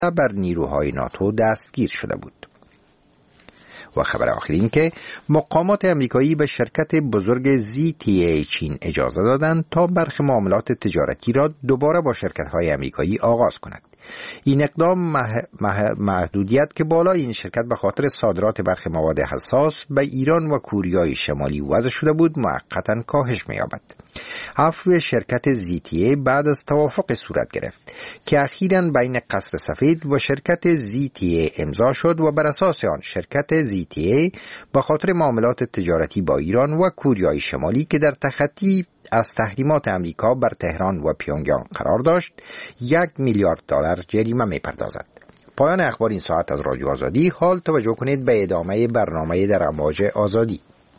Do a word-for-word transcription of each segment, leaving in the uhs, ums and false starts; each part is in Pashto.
بر نیروهای ناتو دستگیر شده بود. و خبر آخر این که مقامات امریکایی به شرکت بزرگ زی تی ای چین اجازه دادند تا برخی معاملات تجارتی را دوباره با شرکت‌های امریکایی آغاز کند. این اقدام مح... مح... محدودیت که بالا این شرکت به خاطر صادرات برخی مواد حساس به ایران و کوریای شمالی وضع شده بود موقتا کاهش می‌یابد. عفو شرکت زی تی ای بعد از توافق صورت گرفت که اخیراً بین قصر سفید و شرکت زی تی ای امضا شد و بر اساس آن شرکت زی تی ای به خاطر معاملات تجارتی با ایران و کوریای شمالی که در تخطی از تحریمات امریکا بر تهران و پیونگیانگ قرار داشت یک میلیارد دلار جریمه می‌پردازد. پایان اخبار این ساعت از رادیو آزادی. حال توجه کنید به ادامه برنامه در امواج آزادی.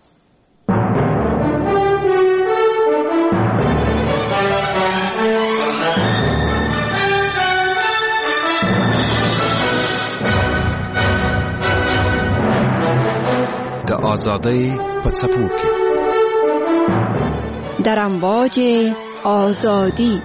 د آزادی په څپو کې در امواج آزادی.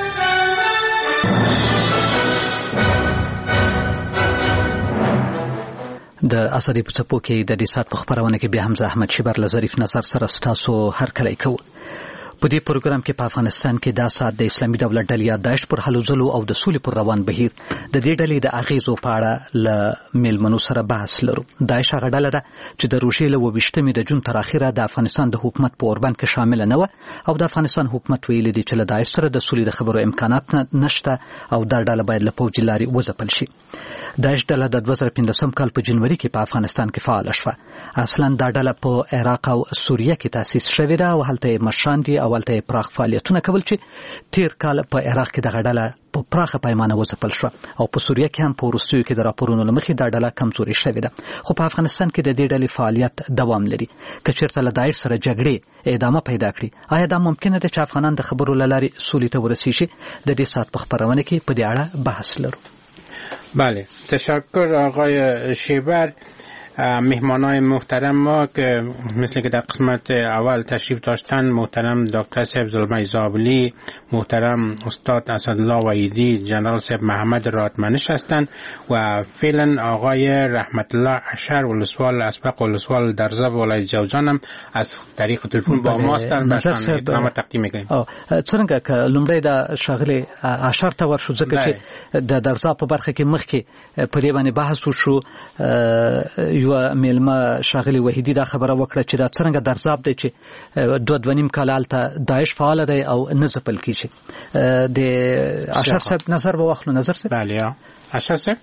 د آزادی په څپو کې د دې سات په خبرونه کې بیا هم احمد شیبر له ظریف نظر سره ستاسو هر کله کوو. په دې پروګرام کې په افغانستان کې د سات د اسلامي دولت ډلې یا داعش پر هلو ځلو او د سولې پر روان بهیر د دې ډلې د اغیزو په اړه له میلمنو سره بحث لرو. داعش هغه ډله ده چې د روژې له اوویشتمې د جون تر اخره د افغانستان د حکومت په اوربند کې شامل نه و او د افغانستان حکومت ویلي دی چې له داعش سره د سولې د خبرو امکانات نشته او دا ډله باید له پوځي لارې وځپل شي. داعش ډله د دوه زره پنځم کال په جنوري کې په افغانستان کې فعال شوه. اصلا دا ډله په عراق او سوریه کې تاسیس شوې ده او هلته مشران دي او هلته پراخ فعالیتونه کول چې تیر کال په عراق کې دغه ډله په پراخه پیمانه وځپل شوه او په سوریه کې هم په وروستیو کې د راپورونو له مخې دا ډله کمزورې شوې ده. خو په افغانستان کې د دې ډلې فعالیت دوام لري. که چېرته له داعش سره جګړې ادامه پیدا کړي آیا دا ممکنه ده چې افغانان د خبرو له لارې سولې ته ورسیږي؟ د دې ساعت په خبرونه کې په دې اړه بحث لرو. بله، تشکر آقای شیبر. مهمانای محترم ما که مثل که در قسمت اول تشریف داشتن، محترم دکتر صاحب زلمه زابلی، محترم استاد اسدالله وحیدی، جنرال صاحب محمد راتمنش هستند و فعلا آقای رحمت الله اشر ولسوال اسبق ولسوال درزه ولایت جوزجان هم از طریق تلفن با ما هستند. باشان احترام تقدیم میکنیم. څنګه که لومړی د شاغلی اشر ته ورشو ځکه چې د درزه په برخه کې مخکې په دې باندې بحث وشو. یو میلمه شاغلی وحیدی دا خبره وکړه چې دا څنګه درزاب دی چې دوه دوه نیم کال هلته داعش فعال دی او نه ځپل کیږي. د اشر صاحب نظر به واخلو. نظر صاحب. بله اشر صاحب.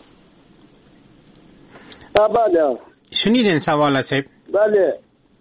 بله شنیدین سوال صاحب؟ بله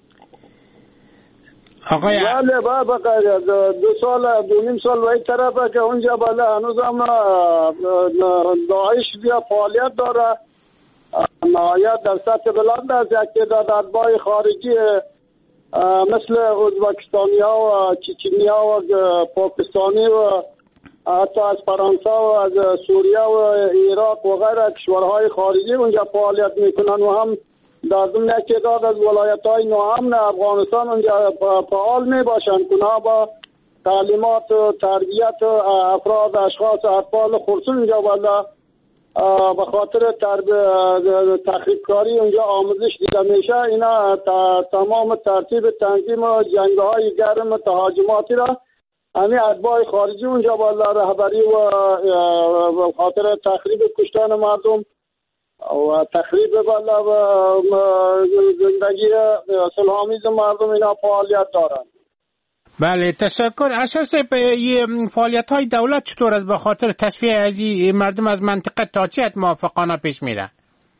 آقای بله بله دو سال دو نیم سال وای طرفه که اونجا بله هنوز هم داعش بیا فعالیت داره. نهایت در سطح بلند است. یک تعداد اتباع خارجی مثل ازبکستانی ها و چچنی ها و پاکستانی و حتی از فرانسه و از سوریه و عراق و غیره کشورهای خارجی اونجا فعالیت میکنن و هم در ضمن یک تعداد از ولایت های ناامن افغانستان اونجا فعال میباشند. اونها با تعلیمات و تربیت افراد اشخاص اطفال خرسون اونجا بالا به خاطر تخریب کاری اونجا آموزش دیده میشه. اینا تمام ترتیب تنظیم و جنگ‌های گرم تهاجماتی را همین اتباع خارجی اونجا بالا رهبری و خاطر تخریب کشتن مردم و تخریب بالا و زندگی صلح‌آمیز مردم اینا فعالیت دارند. بله تشکر. اشر صاحب فعالیت های دولت چطور است به خاطر تشویق از مردم از منطقه تا چه حد موافقانه پیش میره؟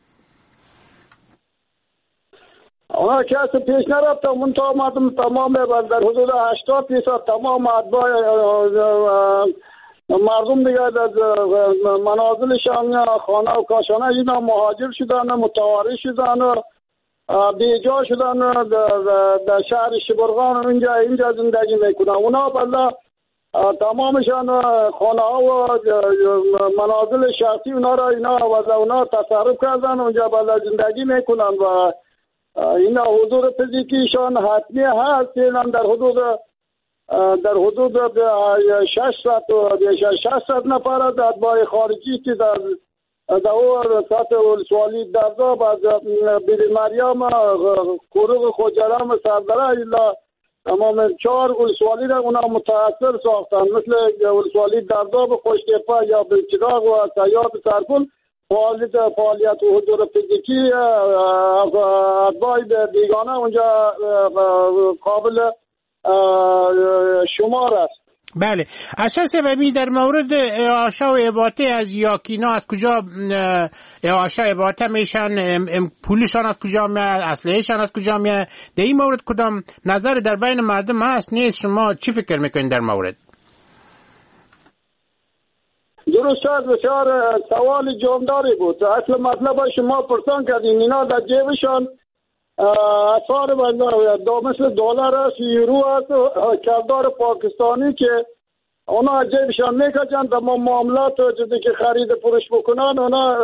اونا کسی پیش نرفته. من تا مردم تمام در حدود هشتاد درصد تمام اتباع مردم دیگه از منازلشان خانه و کاشانه اینا مهاجر شدن، متواری شدن، بیجا شدن در شهر شبرغان اینجا اینجا زندگی میکنن. اونا بالا تمامشان خانه ها و منازل شخصی اونا را اینا و اونا تصرف کردن اونجا بالا زندگی میکنن و اینا حضور فیزیکیشان حتمی هست. اینا در حدود در حدود ششصد ششصد نفر از اتباع خارجی که در در سطح ولسوالی درداب از بیری مریم کوروغ خوجرم سردره الا تمام چهار ولسوالی را اونا متاثر ساختن، مثل ولسوالی درداب، خوشتپه یا بلچراغ و سیاد سرپل. فعالیت فعالیت و حضور فیزیکی اتباع بیگانه اونجا قابل شمار است. بله. اصلا سببی در مورد اعاشه و اباطه از یاکینا از کجا اعاشه اباطه میشن، پولشان از کجا میاد، اسلحه‌شان از کجا میاد؟ در این مورد کدام نظر در بین مردم هست نیست؟ شما چی فکر میکنید در مورد؟ درست شد، بسیار سوال جامداری بود. اصل مطلب شما پرسان کردین اینا در جیبشان اثار دا مثل دلار است، یورو است، کلدار پاکستانی که اونا جیبشان میکشن تمام معاملات چیزی که خرید پروش بکنن اونا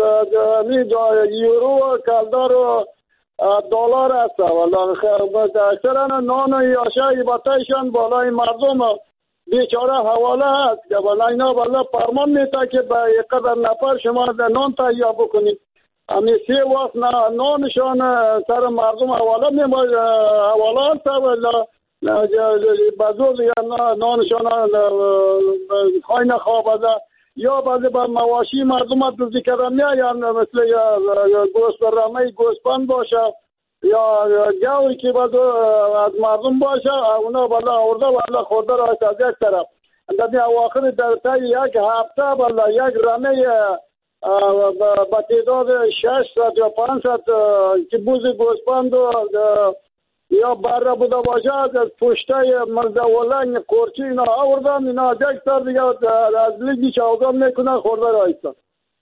یورو کلدار و دلار است. اکثرا نان و یاشای باتایشان بالای مردم بیچاره حواله هست که بالا اینا بالا فرمان میتا که به قدر نفر شما نان تهیه بکنید. امی سی وقت نانشان سر مردم حواله میماید، حواله هست ولی بزرگ یا نانشان خواهی نخوابده یا بعضی با مواشی مردم ها دوزی کردن میاید، مثل گوست رمه گوسپند باشه یا گوی که بعد از مردم باشه اونا بالا آورده بالا خورده را از یک طرف در اواخر در تا یک هفته بالا یک رمه با تعداد ششصد یا پانصد که بوز گوسپند یا بره بوده باشه از پشته مرزولنگ کورچی اینا آوردن، اینا یک سر دیگه از لیگی چاوگان میکنن خورده را ایستن.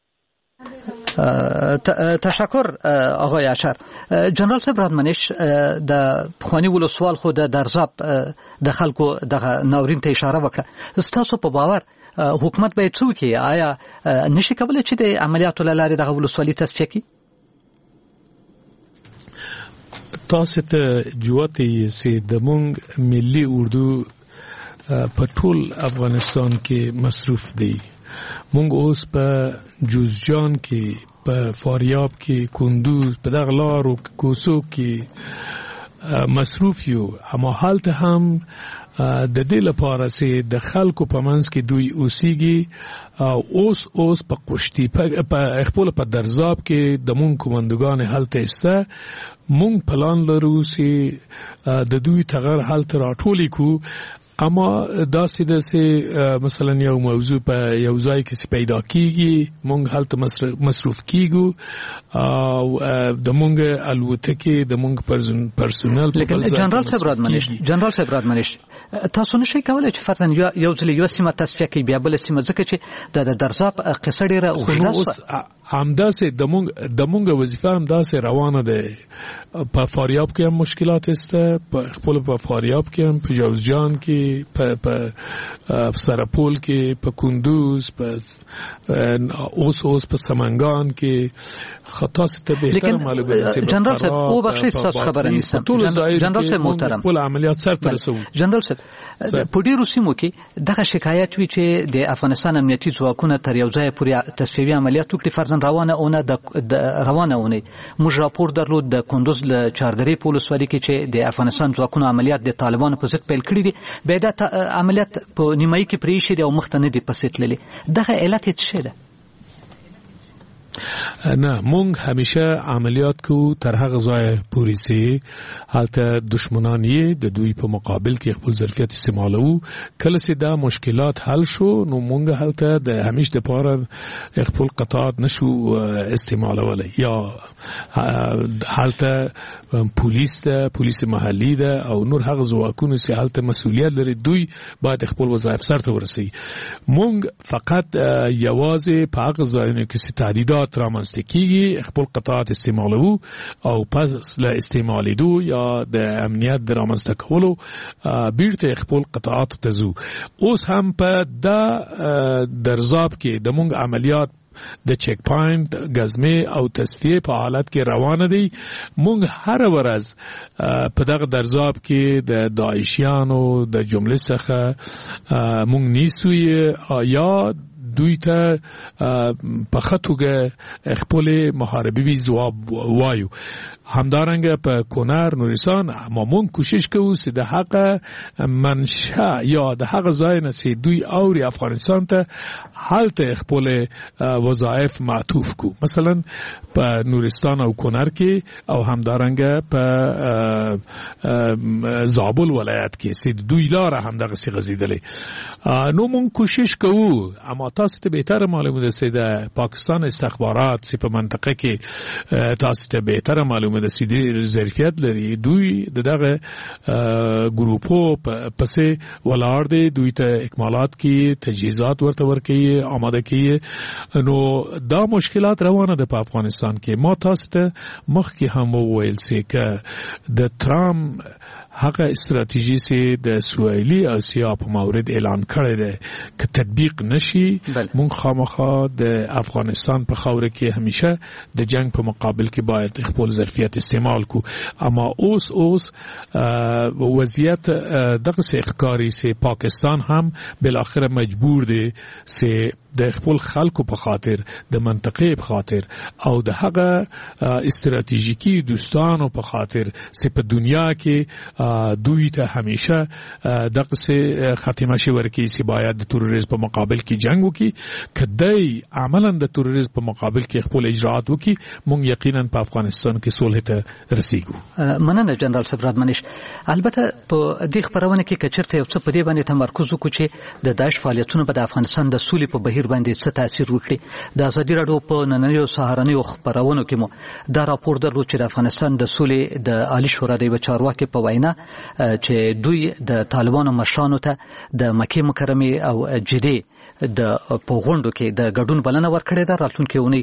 تشکر آقای اشر. جنرال صاحب رادمنش د پخوانی ولسوال خو د درزاب د خلکو د ناورین ته اشاره وکړه. ستاسو په باور حکومت به څه وکړي؟ آیا نشي کولای چې د عملیاتو له لارې دغه ولسوالي تصفیه کړي؟ تاسو ته جوته سي د مونږ ملي اردو په ټول افغانستان کې مصروف دی. مونږ اوس په جوزجان کې، په فاریاب کې، کندوز، په دغه لارو کوڅو کې مصروف یو. اما حالت هم د دې لپاره چې د خلکو په منځ کې دوی اوسېږي. اوس اوس په قشتي په خپل په درزاب کې د مونږ کومندګان هلته استه. مونږ پلان لرو چې د دوی تغیر هلته راټولې کو. اما داسې داسې مثلا یو موضوع په یو ځای کې پیدا کیږي، مونږ هلته مصروف کیږو او د مونږ الوتکې د مونږ پرسونل. لیکن جنرال صاحب رادمنش جنرال صاحب رادمنش تاسو نشئ کولای چې فرضاً یو ځل یو سیمه تصفیه کړئ بیا بل سیمه، ځکه چې د درزاب قصه ډیره اوږده همداسې د مونږ د مونږ وظیفه همداسې روانه ده. په فاریاب کې هم مشکلات استه، په خپل په فاریاب کې هم، په جوزجان کې، په په سرپول کې، په کندوز، په اوس اوس په سمنگان کې خطا ست به تر معلومه است. جنرال صاحب او بخشش تاسو خبره نیستم. جنرال صاحب محترم، ټول عملیات سره ترسو. جنرال صاحب په ډیرو سیمو کې دغه شکایت وی چې د افغانستان امنیتي ځواکونه تر یو ځای پورې تصفیوي عملیات وکړي. فرضاً روانه اونه د روانه اونه موږ راپور درلود د کندوز له چاردرې په ولسوالۍ کې چې د افغانستان ځواکونو عملیات د طالبانو په ضد پیل کړي دي. به دا عملیات په نیمایي کې پرې شي او مخ ته نه دي پسې تللي. دغه علت یې څه ده؟ نه، مونږ همیشه عملیات کو تر هغه ځای پورې سي هلته دشمنان یې د دوی په مقابل کې خپل ظرفیت استعمالو. کله چې دا مشکلات حل شو نو مونږ هلته د همیش د پاره خپل قطعات نشو استعمالولای. یا هلته پولیس ده، پولیس محلي ده او نور هغه ځواکونه چې هلته مسؤلیت لري دوی باید خپل وظایف سرته ورسوي. مونږ فقط یوازې په هغه ځایونو کې تهدیدات رامنځته کیږي خپل قطعات استعمالو او پس له استعمالیدو یا د امنیت د رامنځته کولو بیرته خپل قطعات ته ځو. اوس هم په دا درزاب کې د مونږ عملیات د چیک پاینټ غزمه او تصفیه په حالت کې روان دي. مونږ هر ورځ په دغه درزاب کې د داعشیانو د جمله څخه مونږ نیسوی یا دوی ته په خطوګه خپل محاربي ځواب وایو. همدارنګه په کونر نورستان ما مونږ کوشش کوو چې د حق منشأ یا د حق ځای نه چې دوی اوري افغانستان ته حالت خپل وظایف معطوف کو. مثلا په نورستان او کونر کې او همدارنګه په زابل ولایت کې چې دوی لاره هم دغه سي غزیدلې. نو مونږ کوشش کوو، اما تاسو ته بهتر معلومه ده چې د پاکستان استخبارات چې په منطقه کې تاسو ته بهتر معلومه د سیدی ظرفیت لري، دوی دغه ګروپو پسې ولاړ دي، دوی ته اکمالات کې تجهیزات ورته ورکوي، آماده کوي. نو دا مشکلات روانه ده په افغانستان کې. ما تاسو ته مخکې هم وویل چې که د ترام هغه استراتیژي چې د سویلي اسیا په مورد اعلان کړی دی که تطبیق نشي، مونږ خامخا د افغانستان په خاوره کې همیشه د جنگ په مقابل کې باید خپل ظرفیت استعمال کو. اما اوس اوس وضعیت دغه څه ښکاري چې پاکستان هم بالاخره مجبور دی چې د خپل خلکو په خاطر د منطقې په خاطر او د هغه استراتیژیکی دوستانو په خاطر چې په دنیا کې دوی ته همیشه دغه څه خاتمه شي ورکړي چې باید د تروریزم په مقابل کې جنگ وکړي. کدی عملاً د تروریزم په مقابل کې خپل اجراءات وکړي، مونږ یقینا په افغانستان کې صلح ته رسیږو. مننه جنرال صبرات منیش. البته په دې خبرونه کې کچرته یو څه په دې باندې تمرکز وکړو چې د داعش فعالیتونو په افغانستان د سولې په بهیر باندې څه تاثیر وکړي. د ازادي راډیو په نننیو سهارنیو خبرونو کې مو دا راپور درلود چې د افغانستان د سولې د عالی شورا د چارواکي په وینا چې دوی د طالبانو مشرانو ته د مکې مکرمه او جدي د پوغوندو کې د ګډون بلنه ورکړې ده. راتلونکي اونۍ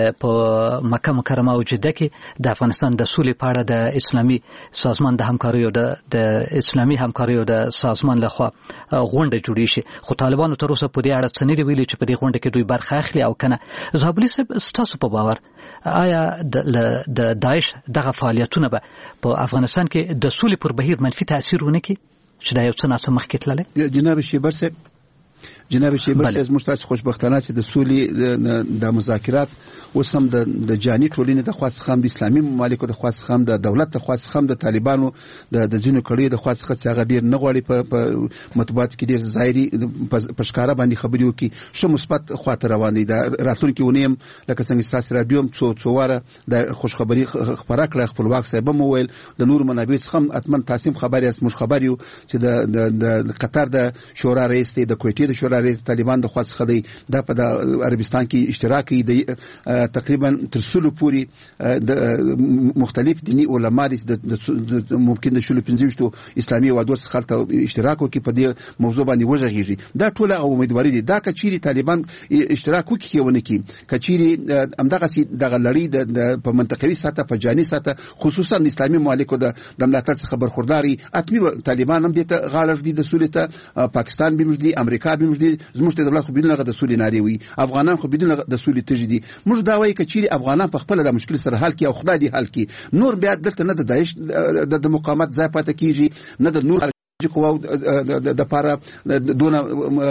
په مکه مکرمه او جده کې د افغانستان د سولې په اړه د اسلامي سازمان د همکارۍ او د اسلامي همکارۍ او د سازمان لخوا غونډه جوړې شي. خو طالبانو تر اوسه په دې اړه څه نه دی ویلي چې په دې غونډه کې دوی برخه اخلي او کنه. زابلي صاحب، ستاسو په باور آیا د داعش دغه فعالیتونه به په افغانستان کې د سولې پر بهیر منفي تاثیر ونه کړي چې دا یو څه ناڅه مخکې تللی؟ جناب شیبر صاحب جناب شیبر صاحب زموږ تاسو خوشبختانه چې د سولې د مذاکرات اوس هم د جاني ټولنې د خوا څخه هم د اسلامي ممالکو د خوا څخه هم د دولت د خوا څخه هم د طالبانو د ځینو کړیو د خوا څخه چې هغه ډېر نه غواړي په مطبوعاتو کې ډېر ظاهري په ښکاره باندې خبرې وکړي، ښه مثبت خواته روان دی. د راتلونکي اونۍ هم لکه څنګه ستاسو راډیو هم څو څو واره د خوشخبري خپره کړه، خپلواک صاحب هم وویل د نورو منابعو څخه هم حتما تاسو هم خبر یاست، موږ خبر یو چې د قطر د شورا رئیس دی، د کویټې د شورا رئیس طالبان د خوا څخه دی، دا په عربستان کې اشتراک دی. تقریبا تر سلو پوري د مختلف دینی علما د ممکن د شلو پنځه اسلامي وادو څخه اشتراک وکړي په دې موضوع باندې وژغیږي. دا ټول امیدواري دي دا کچيري طالبان اشتراک وکړي ونه کی کچيري همدغه سي دغه لړۍ د په منطقوي سطح په جاني سطح خصوصا د اسلامي ممالکو د ملاتړ څخه برخورداري اتمي طالبان هم دې ته غاړه دي د سولې ته، پاکستان به مجدي، امریکا به مجدي، زموږ د دولت خو بدون د سولې ناري وي، افغانان خو بدون د سولې تجدي. موږ دا وایي کچيري افغانان په خپل د مشکل سره حل کی او خدای دې حل کی، نور بیا دلته نه د داعش د مقاومت ځای پاتې کیږي، نه د نور قواو د پاره دونه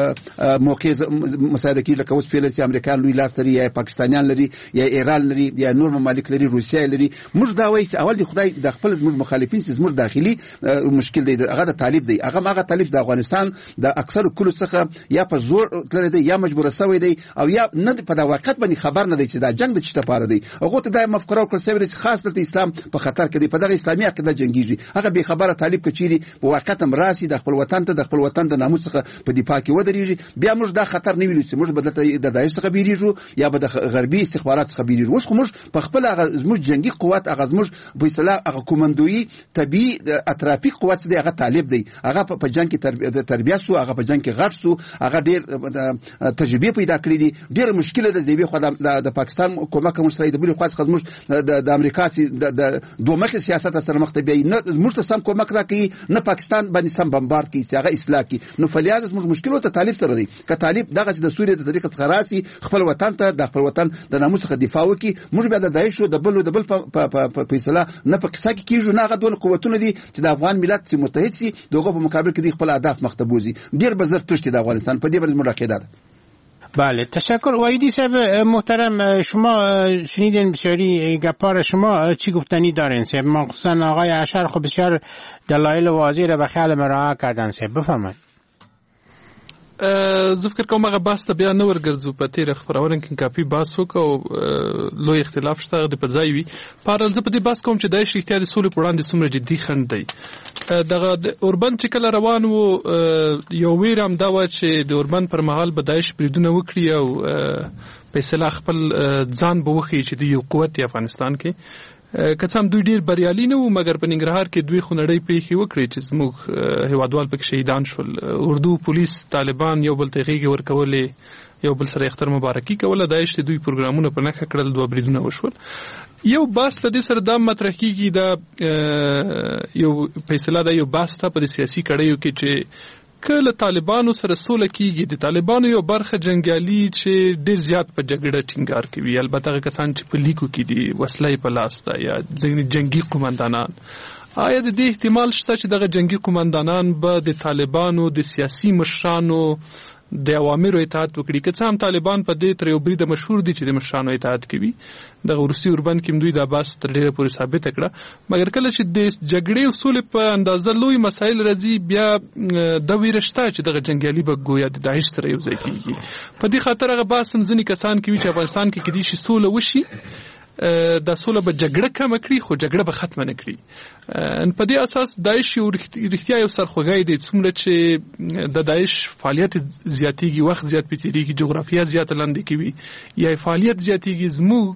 موقع مساعده کیږي لکه اوس فعلا چې امریکایان لوی لاس لري یا پاکستانیان لري یا ایران لري یا نور ممالک لري، روسیا لري. موږ دا وایي چې اول د خدای د خپل زموږ مخالفین چې زموږ داخلي مشکل دی، هغه د طالب دی، هغه هغه طالب د افغانستان د اکثر کلو څخه یا په زور تللی دی یا مجبور شوی دی او یا نه په دا وخت باندې خبر نه دی چې دا جنگ د چټه پاره دی. هغه ته د مفکوره او کلسوي چې خاص د اسلام په خطر کې دی، په دغه اسلامي عقیده جنگیږي. هغه به خبره طالب کچيري په وخت راسي د خپل وطن ته د خپل وطن د ناموس څخه په دفاع کې ودرېږي، بیا موږ دا خطر نه ویلو چې موږ بدلته د داعش څخه بیریږو یا به د غربي استخبارات څخه بیریږو. اوس خو موږ په خپل هغه زموږ جنگي قوت، هغه زموږ په اصطلاح هغه کومندوي طبي اطرافي قوت دی، هغه طالب دی، هغه په جنگ کې تربیه سو، هغه په جنگ کې غټ سو، هغه ډېر تجربه پیدا کړې دي. ډېر مشکله ده د خو د پاکستان کومک مشتري د بل خو څخه موږ د امریکا د دوه مخه سیاست سره مخ ته بیا نه موږ ته سم کومک راکړي، نه پاکستان باندې باندې سم بمبارد کړي چې هغه اصلاح کړي. نو فلیاز موږ مشکل ته طالب سره دی که طالب دغه د سوریې د طریقې څخه راسي خپل وطن ته د خپل وطن د ناموس څخه دفاع وکړي موږ بیا د داعش د بل د بل په فیصله نه په قصه کې کیږو. نه هغه ډول قوتونه دي چې د افغان ملت چې متحد سي دغه په مقابل کې خپل اهداف مختبوزي ډیر بزر تشتي د افغانستان په دې باندې موږ عقیده ده. بله تشکر. وحیدی صاحب محترم، شما شنیدین بسیاری گپار شما چی گفتنی دارین صاحب؟ مخصوصا آقای اشر خب بسیار دلایل واضح را به خیال مراعا کردن صاحب، بفرمایید. زه فکر کوم هغه بحث ته بیا نه ورګرځو، په تېره خپرونه کې کافي بحث وکړو او لوی اختلاف شته هغه د په ځای وي. په هر حال زه په دې بحث کوم چې داعش رښتیا د سولې په وړاندې څومره جدي خنډ دی. دغه د اوربند چې کله روان و یو ویره همدا وه چې د اوربند پر مهال به داعش بریدونه وکړي او په اصطلاح خپل ځان به وښیي چې دوی یو قوت دی افغانستان کې. که څه هم دوی ډېر بریالي نه وو مګر په ننګرهار کې دوی خونړۍ پیښې وکړې چې زموږ هیوادوال پکې شهیدان شول. اردو پولیس طالبان یو بل ته غېږې ورکولې، یو بل سره اختر مبارکي کوله. داعش د دوی پروګرامونه په نښه کړل، دوه بریدونه وشول. یو بحث له دې سره دا مطرح کېږي دا یو فیصله ده، یو بحث ته په سیاسي کړیو کې چې کله طالبانو سره سوله کیږي، د طالبانو یو برخه جنگیالي چې ډېر زیات په جګړه ټینګار کوي، البته هغه کسان چې په لیکو کې دي وسلې په لاس ده یا ځینې جنگي قومندانان، آیا د دې احتمال شته چې دغه جنگي قومندانان به د طالبانو د سیاسي مشرانو د اوامرو اطاعت وکړي؟ که څه هم طالبان په دې تر یو بریده مشهور دي چې د مشرانو اطاعت کوي، دغه وروستي اوربند کې دوی دا بحث تر ډېره پورې ثابته کړه. مګر کله چې د جګړې او سولې په اندازه لوی مسایل راځي بیا دا ویره شته چې دغه جنګیالي به ګویا د داعش سره یو ځای کېږي. په دې خاطر هغه بحث هم ځینې کسان کوي چې افغانستان کې کېدای شي سوله وشي، دا سوله به جګړه کمه کړي خو جګړه به ختمه نه کړي. په دې اساس داعش یو رښتیا یو سرخوږی دی، څومره چې د داعش فعالیت زیاتېږي، وخت زیات پې تېرېږي، جغرافیه زیاته لاندې کوي یا فعالیت زیاتېږي، زموږ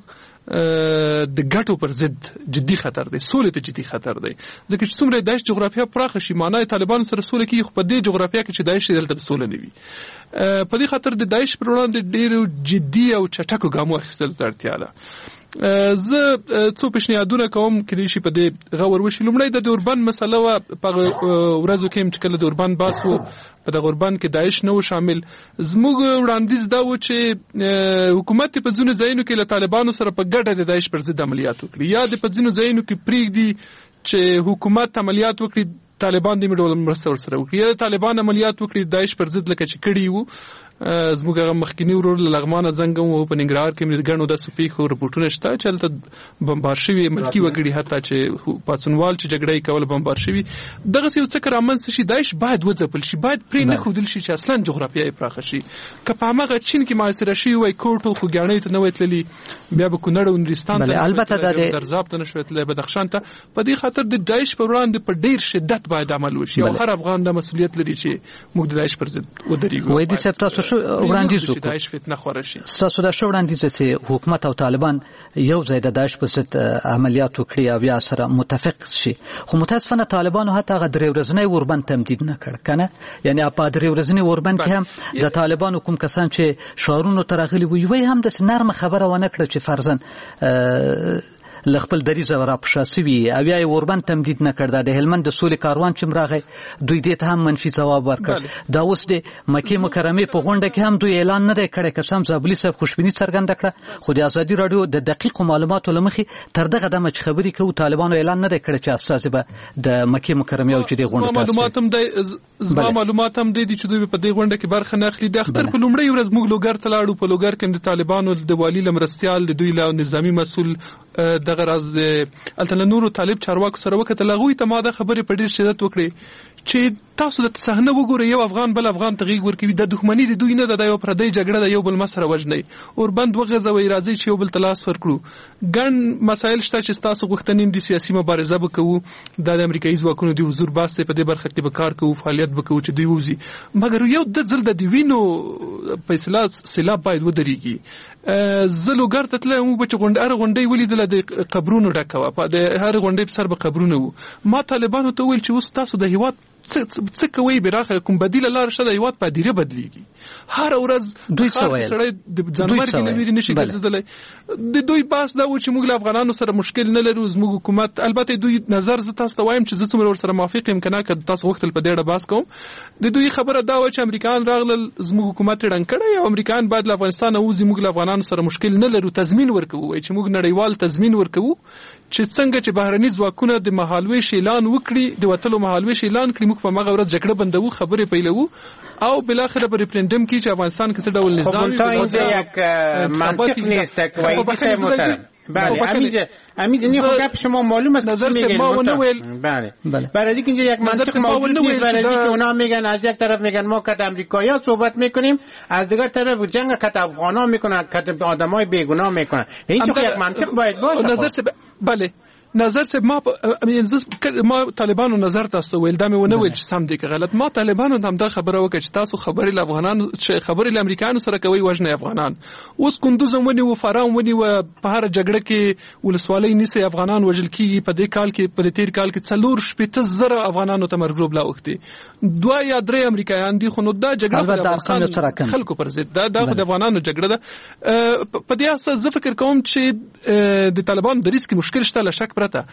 د ګټو پر ضد جدي خطر دی، سولې ته جدي خطر دی. ځکه چې څومره داعش جغرافیه پراخه شي معنی طالبانو سره سوله کېږي، خو په دې جغرافیه کې چې داعش دلته به سوله نه وي. په دې خاطر د داعش پر وړاندې ډېرو جدي او چټکو ګامو اخیستلو ته اړتیا ده. زه څو پیشنهادونه کوم کېدای شي په دې غور وشي. لومړی د اوربند مسله وه، په ورځو کې چې کله د اوربند بحث و په دغه اوربند کې داعش نه و شامل. زموږ وړاندیز دا و چې حکومت په ځینو ځایونو کې له طالبانو سره په ګډه د داعش پر ضد عملیات وکړي، یا د په ځینو ځایونو کې پرېږدي چې حکومت عملیات وکړي، طالبان د ډول مرسته ورسره وکړي، یا طالبان عملیات وکړي داعش پر ضد لکه چې کړي وو. زموږ هغه مخکینی ورور له لغمانه زنګ و په ننګرهار کې د ګڼو داسې پیښو رپورټونه شته چې هلته بمبار شوي ملکي وګړي، حتی چې پاڅونوال چې جګړه یې کوله بمبار شوي. دغسې یو څه که رامنځته شي داعش باید وځپل شي، باید پرې نه ښودل شي چې اصلا جغرافیه یې پراخه شي. که په هماغه چین کې محاصره شوي وای، کوټ او خوږیاڼیو ته نه وای تللي، بیا به کونړ او نورستان ته البته د درزاب ته نه شوی تللی، بدخشان ته. په دې خاطر د داعش پر وړاندې په ډېر شدت باید عمل وشي او هر افغان دا مسؤلیت لري چې موږ د داعش پر ضد ودرېږو. وحیدي صاحب تاسو شو وړاندیز چې داعش فتنه خوره شي. تاسو دا شو وړاندیز چې حکومت او طالبان یو ځای د داعش په ضد عملیات وکړي او بیا سره متفق شي، خو متاسفانه طالبانو حتی هغه درې ورځنی اوربند تمدید نه کړ کنه، یعنی په درې ورځنی اوربند کې هم د طالبانو کوم کسان چې شعارونو ته راغلي وي وای هم د نرمه خبره ونه کړه چې فرضاً لخپل دریزه را پښه سوي او یا اوربند تمدید نه کړ. د هلمند د سولې کاروان چې راغی دوی دې ته هم منفي ځواب ورکړ. دا اوس د مکې مکرمې په غونډه کې هم دوی اعلان نه دی کړی، قسم زابلي صاحب خوشبیني څرګنده کړه، خو د ازادي راډیو د دقیقو معلوماتو له مخې تر دغه دمه چې خبرې کوو طالبانو اعلان نه دی کړی چې استازي به د مکې مکرمې او جدي غونډه معلومات هم دی زما معلومات هم دی چې دوی په دې غونډه کې برخه نه اخلي. د اختر په لومړۍ ورځ موږ لوګر ته لاړو، په لوګر کې د طالبانو د والي لمرستيال د دوی له نظامی مسؤل دغه راز د الته نورو طالب چارواکو سره وکتل، هغوی ته ما دا خبرې په ډېر شدت وکړې چې تاسو د صحنه وګورئ، یو افغان بل افغان ته غېږ ورکوي، د دښمني د دوی نه ده، دا یو پردی جګړه ده، یو بل مه سره وژنئ، اوربند وغځوئ، راځئ چې یو بل ته لاس ورکړو. ګڼ مسایل شته چې ستاسو غوښتنې دي، سیاسي مبارزه به کوو، دا د امریکایي ځواکونو د حضور بحث دی، په دې برخه کې به کار کوو، فعالیت به کوو چې دوی ووځي. مګر یو د ځل د وینو په اصطلاح سیلاب باید ودرېږي. زه لوګر ته تللی وم چې هره غونډۍ ولیدله د قبرونو ډکه وه، د هرې غونډۍ په سر به قبرونه وو. ما طالبانو ته وویل چې اوس تاسو د هېواد څه کوي براخه کوم بدیل لار شته یوات په دیره بدلیږي هر ورځ دوی څه سړی د ځانمرګ نه ویری نشي ګرځیدلی د دوی باس دا و چې موږ له افغانانو سره مشکل نه لرو زموږ حکومت البته دوی نظر ز تاسو ته وایم چې زه څومره ورسره موافق یم کنه که تاسو وختل په ډېر باس کوم د دوی خبره دا و چې امریکایان راغلل زموږ حکومت رنګ کړی او امریکایان باید له افغانستان او زموږ له افغانانو سره مشکل نه لرو تضمین ورکوي چې موږ نړیوال تضمین ورکوو چې څنګه چې بهرني ځواکونه د مهالويش اعلان وکړي د وټلو مهالويش اعلان کړي موږ په مغه ورځ جګړه بندو خبرې پیلو او بالاخره په ریفرندم کې چې افغانستان کې څه ډول نظام تا اینجا یک منطق نیست که وایدی سه محترم بله همینجا همینجا نی خب گپ شما معلوم است نظر میگن بله برای اینکه اینجا یک منطق موجود نیست برای اینکه اونا میگن از یک طرف میگن ما کت امریکایی‌ها صحبت میکنیم از دیگر طرف جنگ کت افغانا میکنن کت آدمای بیگناه میکنن این چه یک منطق باید باشه نظر بله نظر سه ما ما طالبانو نظر تاسو ویل دا مې ونه ویل چې سم دي که غلط ما طالبانو هم دا خبره وکړه چې تاسو خبرې له افغانانو خبرې له امریکایانو سره کوي وژنې افغانان اوس کندوز ونی و فرام ونی و په هر جګړه کې ولسوالۍ نیسي افغانان وژل کیږي په دې کال کې په تیر کال کې څلور شپېته زره افغانانو ته مرګ لا وختي دوه یا درې امریکایان دي خو نو دا جګړه د افغانستان خلکو پر ضد دا د افغانانو جګړه ده په دې اساس زه فکر کوم چې د طالبانو د ریسک مشکل شته له شک پرته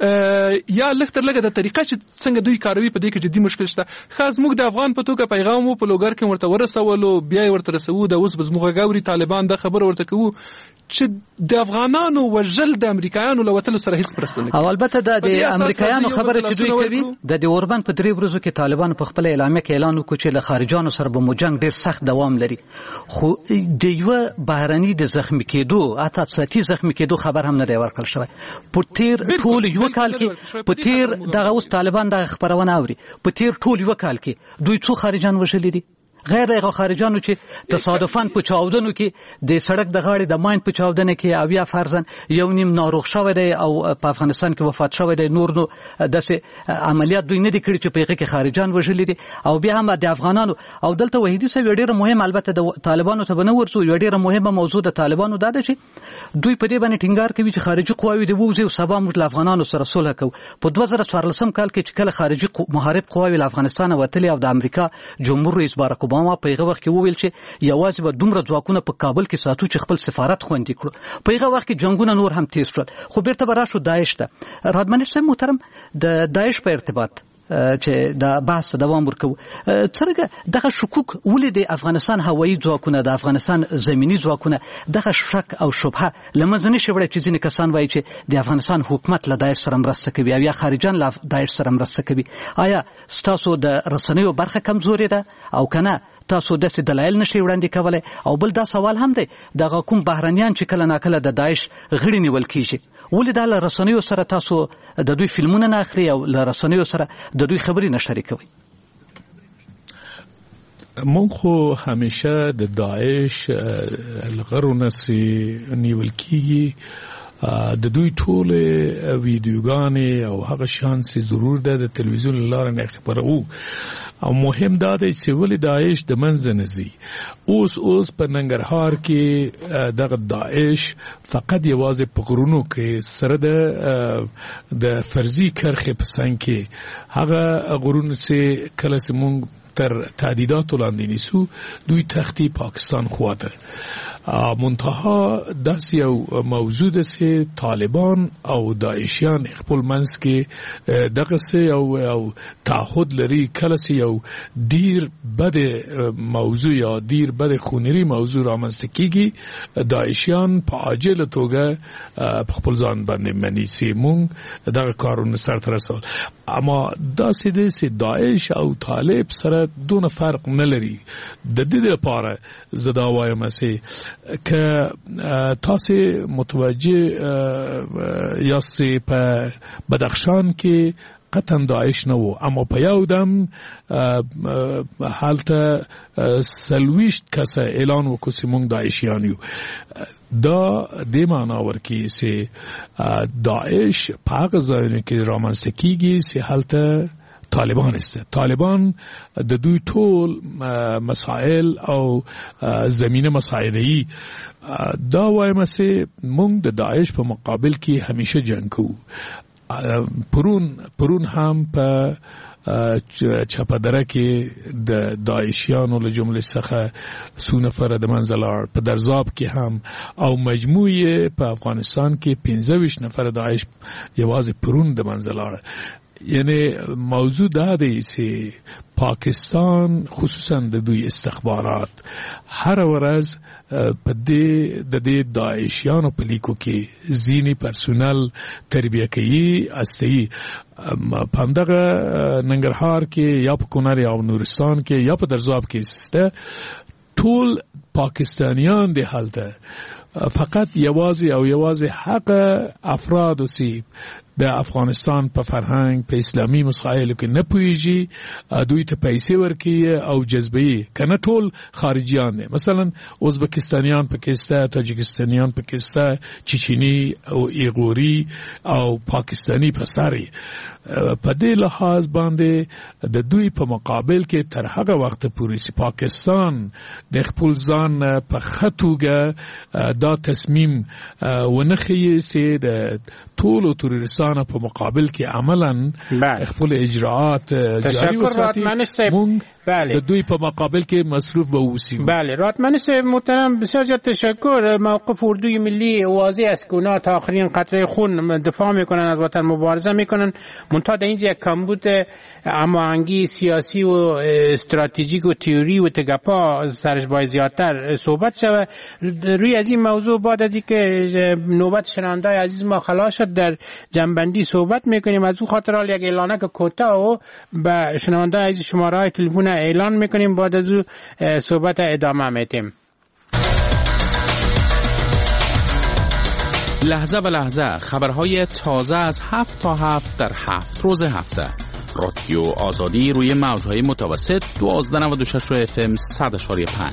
یا لختر لګه د طریقه چې څنګه دوی کاروي په دې کې جدي مشکل شته خاص موږ د افغان په توګه پیغام وو په لوګر کې ورته ورسولو بیا ورته رسو د اوس بزموږه غوري طالبان د خبر ورته کوو چې د افغانانو وجل د امریکایانو لوتل سره هیڅ پرستنه او البته د امریکایانو خبره چې دوی کوي د د اوربن په درې ورځو کې طالبان په خپل اعلامیه کې اعلان وکړ چې له خارجانو سره به موجنګ ډیر سخت دوام لري خو د یو بهرني د زخمی کېدو اته ساتي زخمی کېدو خبر هم نه دی ورکړل شوی په تیر ټول یو کال کې په تیر دغه اوس طالبان د خبرونه اوري په تیر ټول یو کال کې دوی څو خارجان وژلي دي غیر هغه خارجانو چې تصادفاً په چاودنو کې د سړک د غاړې د ماین په چاودنه کې او یا فرضاً یو نیم ناروغ شوی دی او په افغانستان کې وفات شوی دی نور نو داسې عملیات دوی نه دي کړي چې په هغه کې خارجان وژلي دي او بیا هم د افغانانو او دلته وحیدي صاحب ډېره مهم البته د طالبانو ته به نه ورځو یو ډېره مهمه موضوع د طالبانو دا ده چې دوی په دې باندې ټینګار کوي چې خارجي قواوې د ووځي او سبا موږ له افغانانو سره صلح کوو په دوه زره څوارلسم کال کې چې کله خارجي محارب قواوې له افغانستانه وتلې او د امریکا جمهور رئیس باراک اوباما په هغه وخت کې وویل چې یوازې به دومره ځواکونه په کابل کې ساتو چې خپل سفارت خوندي کړو په هغه وخت کې جنگونه نور هم تیز شول خو بیرته به راشو داعش ته رادمنش صاحب محترم د داعش په ارتباط چې د بحث دوام ورکو څنګه دغه شکوک ولې د افغانستان هوایي ځواکونه د افغانستان زمینی ځواکونه دغه شک او شبهه لمنځه نشي وړي چې ځینې کسان وایي چې د افغانستان حکومت له داعش سره مرسته کوي او یا خارجان له داعش سره مرسته کوي آیا ستاسو د رسنیو برخه کمزوري ده او کنه تاسو داسې دلایل نشئ وړاندې کولی او بل دا سوال هم دی دغه کوم بهرنیان چې کله ناکله د داعش غړي نیول کیږي ولې دا له رسنیو سره تاسو د دوی فلمونه نه اخلي او له رسنیو سره د دوی خبرې نه شریکوي مونږ خو همیشه د داعش الغرو نسي نیول کیږي د دوی ټول ویډیوګانې او هغه شان سي ضرور ده د تلویزیون لاره نه خبرو او مهم دا دی چې ولې داعش د منځ نه ځي اوس اوس په ننګرهار کې دغه داعش فقط یوازې په غرونو کې سره د د فرضي کرخې په څنګ کې هغه غرونو چې کله چې مونږ تر تعدیدات لاندې نیسو دوی تختی پاکستان خواته منتها داس یو موضوع ده چې طالبان او داعشیان خپل منځ کې دغه څه او او تعهد لري کله چې یو ډیر بد موضوع یا ډیر بد خونری موضوع رامنځته کیږي داعشیان په عاجل توګه په خپل ځان باندې مني چې مونږ دغه کارونه سرته رسول اما داسې دي چې داعش او طالب سره دونه فرق نه لري د دې لپاره زدا وایم چې که تاسو متوجه یاستئ په بدخشان کې قطعا داعش نه وو اما په یو دم حالته سلويشت کسه اعلان وکړ چې موږ داعشیان یو دا د معنا ورکی چې داعش په هغه ځایونو کې رامنځته کیږي چې حالته طالبان است طالبان د دوی ټول مسائل او زمینه مساعده‌ای دا وایم چې موږ د داعش په مقابل کې همیشه جنگ کوو پرون پرون هم په چپدره کې د داعشیانو له جملې څخه څو نفر د منځه لاړ، په درزاب کې هم، او مجموعي په افغانستان کې پنځه ویشت نفر داعش یوازې پرون د منځه لاړ. یعنی موضوع دا دی چې پاکستان خصوصا د دوی استخبارات هر ورځ په دې د دې داعشیانو په لیکو کې ځینی پرسونل تربیه کوي استي په همدغه ننګرهار کې یا په کونړ یا نورستان کې یا په درزاب کې سته ټول پاکستانیان دی حالته فقط یوازې او یوازې حق افراد سی د افغانستان په فرهنګ په اسلامي مسایلو کې نه پوهیږي، دوی ته پیسې ورکوي او جذبوي، کنه ټول خارجیان دي. مثلا ازبکستانیان پکې سته، تاجکستانیان پکې سته، چچنی او ایغوري او پاکستانی پساري. په دې لحاظ باندې د دوی په مقابل کې تر هغه وخت پورې چې پاکستان د خپل ځان په خطوګه دا تصمیم ونخي چې د ټولو تروریستانو په مقابل کې عملاً خپل اجراعات جاری وساتي، مونږ د دوی په مقابل کې مصروف به اوسیم. بله راتمنی صاحب محترم، بسیار زیاد تشکر. موقف اردوی ملی واضح است که اونا تا آخرین قطره خون دفاع میکنن، از وطن مبارزه میکنن، منتها در اینجا یک کمبود هماهنگی سیاسی و استراتژیک و تئوری و تگپا سرش باید زیادتر صحبت شود. روی از این موضوع بعد از اینکه نوبت شنونده‌های عزیز ما خلاص شد در جنبندی صحبت میکنیم. از اون خاطر حال یک اعلانک کوتاه و به شنونده‌های عزیز شماره‌های تلفن اعلان میکنیم، بعد از اون صحبت ادامه میدیم. لحظه به لحظه خبرهای تازه از هفت تا هفت در هفت روز هفته. رادیو آزادی روی موجهای متوسط دوازده نود و شش اف ام صد اشاری پنج.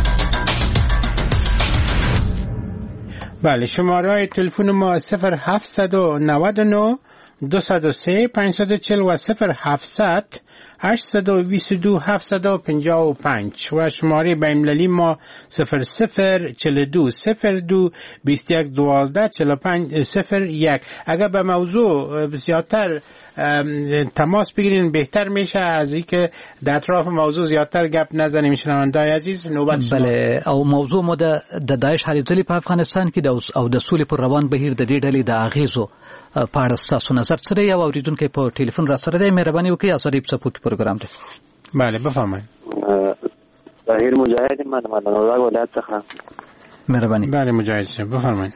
بله شماره های تلفن ما صفر هفتصد و نود و نه دویست و سه پانصد و چهل و صفر هفتصد هشتصد و بیست و دو هفتصد و پنجاه و پنج و شماره بین‌المللی ما صفر صفر چهل و دو صفر دو بیست و یک دوازده چهل و پنج صفر یک. اگر به موضوع زیادتر تماس بگیرین بهتر میشه از اینکه در اطراف موضوع زیادتر گپ نزنیم. شنونده‌های عزیز نوبت شما. بله او موضوع مو د داعش هلې ځلې په افغانستان کې او د سولې پر روان بهیر د دې ډلې د اغیزو په اړه ستاسو نظر څه دی؟ او اوریدونکو په ټلیفون را سره دی، مهرباني وکړئ آزادی په څپو کې پروګرام دی. بله بفرمایئ. طاهر مجاهد من مدنوزار ولایت څخه. مهرباني. بله مجاهد صاحب بفرمایئ.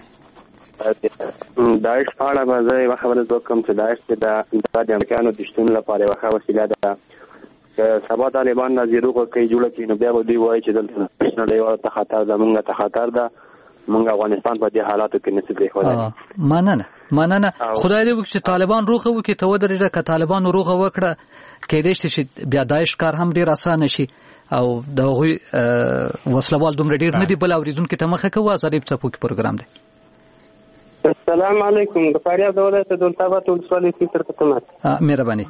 داعش په اړه به زه یوه خبره وکړم چې داعش د د امریکایانو د شتون لپاره یوه ښه وسیله ده. که سبا طالبان نظریه کوي جوړه کړي نو بیا به دوی وایي چې دلته نړیواله ته خطر ده، مونږ ته خطر ده، مونږ افغانستان په دې حالاتو کې نشي پرېښودلی. مننه مننه. خدای دې وکړي چې طالبان روغه وکړي، ته ودرېږه. که طالبان روغه وکړه کېدای شي چې بیا داعش کار هم ډېر اسانه شي او د هغوی وسلوال دومره ډېر نه دي. بل اورېدونکي ته مخه کوو، آزادۍ په څپو کې پروګرام دی. السلام علیکم. د فاریاب د ولایت دولت‌آباد ولسوالۍ فکر خدمت. مهرباني.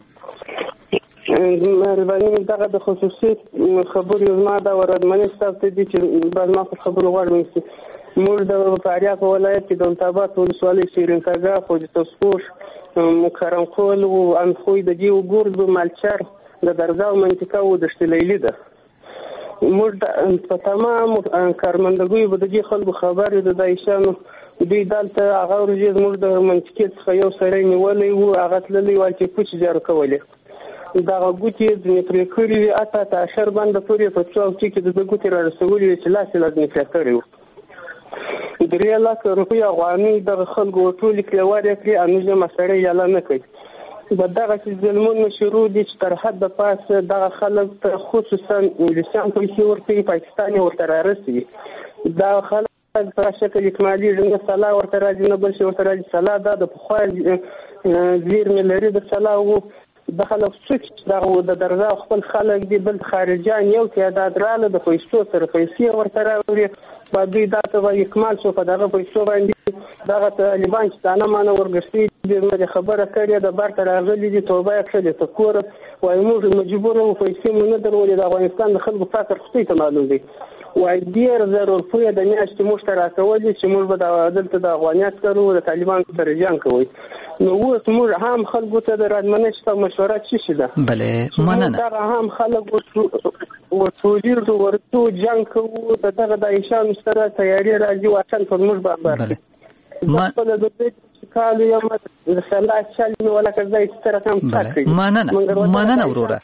مهرباني دغه د خصوصي خبرې زما د ورادمنې ستاسو ته دي چې بعد ما په خبرو غواړم چې موږ د فاریاب ولایت کې دولت‌آباد ولسوالۍ شیرینکاګاه، خوجتسپوش، مکرم خول او انخوی د جیو ګورد مالچر د درزاو منطقه او د شتلیلی ده. موږ په تمام کارمندګیو به د دې خلکو خبرې د داعشانو دوی دلته هغه ورځې زموږ د منطقې څخه یو سړی نیولی و، هغه تللی و چې پوچې جارو کولې. دغه ګوتې ځینې پرې کړي وې، اته اته اشر بنده پورې په څو اوتې کې د ده ګوتې را رسولې وې چې لاس یې لا ځینې پرې کړی و. درې لکه روپۍ افغانۍ دغه خلکو ټولې کړې ورې کړې، انوژه مسړی یاله نه کوي. به دغسې ظلمونه شروع دي چې تر حد د پاسه دغه خلک ته خصوصا انګلیسیان پیسې ورکوي، پاکستان یې ورته رارسوي. دغه خلک په شکل اکمالېږي، نه سلا ورته راځي نه بل شی ورته راځي. سلا دا د پخوا زیرمې لري د سلا و. د خلک څوک چې دغه د درزا خپل خلک دي، بل خارجیان یو تعداد راله د پیسو سره پیسې ورته راوړي، په دوی دا ته به اکمال شو په دغه پیسو باندې. دغه طالبان چې دانه مانه ورګرځي دې خبره کړې ده، بار ته راغلي دي، توبه یې کړې ته کور وایي موږ مجبور وو، پیسې مو نه درولې. د افغانستان د خلکو فقر خدای ته معلوم دی. وایي ډېر زر روپۍ د میاشتې موږ ته راکولې چې موږ به دلته د افغانیت کوو، د طالبانو سره جنګ کوئ. نو اوس موږ هم خلکو ته د رادمنش په مشوره چی شي ده بله مننه دا هم خلک ورټولېږو ورته جنګ کوو د دغه د ایشان سره تیاری راځي وطن پر موږ باندې ما په د دې کال یو د خلا چل نو ولا کړای چې تر کوم تاکي مننه مننه وروره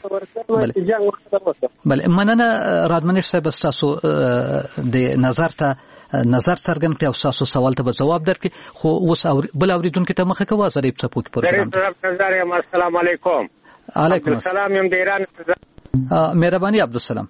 بله مننه رادمنش صاحب تاسو د نظر ته نظر څرګند کړی او تاسو سوال ته جواب درکړي خو اوس بل اوریدونکو ته مخه کوه ظریف څپوک پروګرام ته السلام علیکم علیکم السلام یم د ایران مهربانی عبدالسلام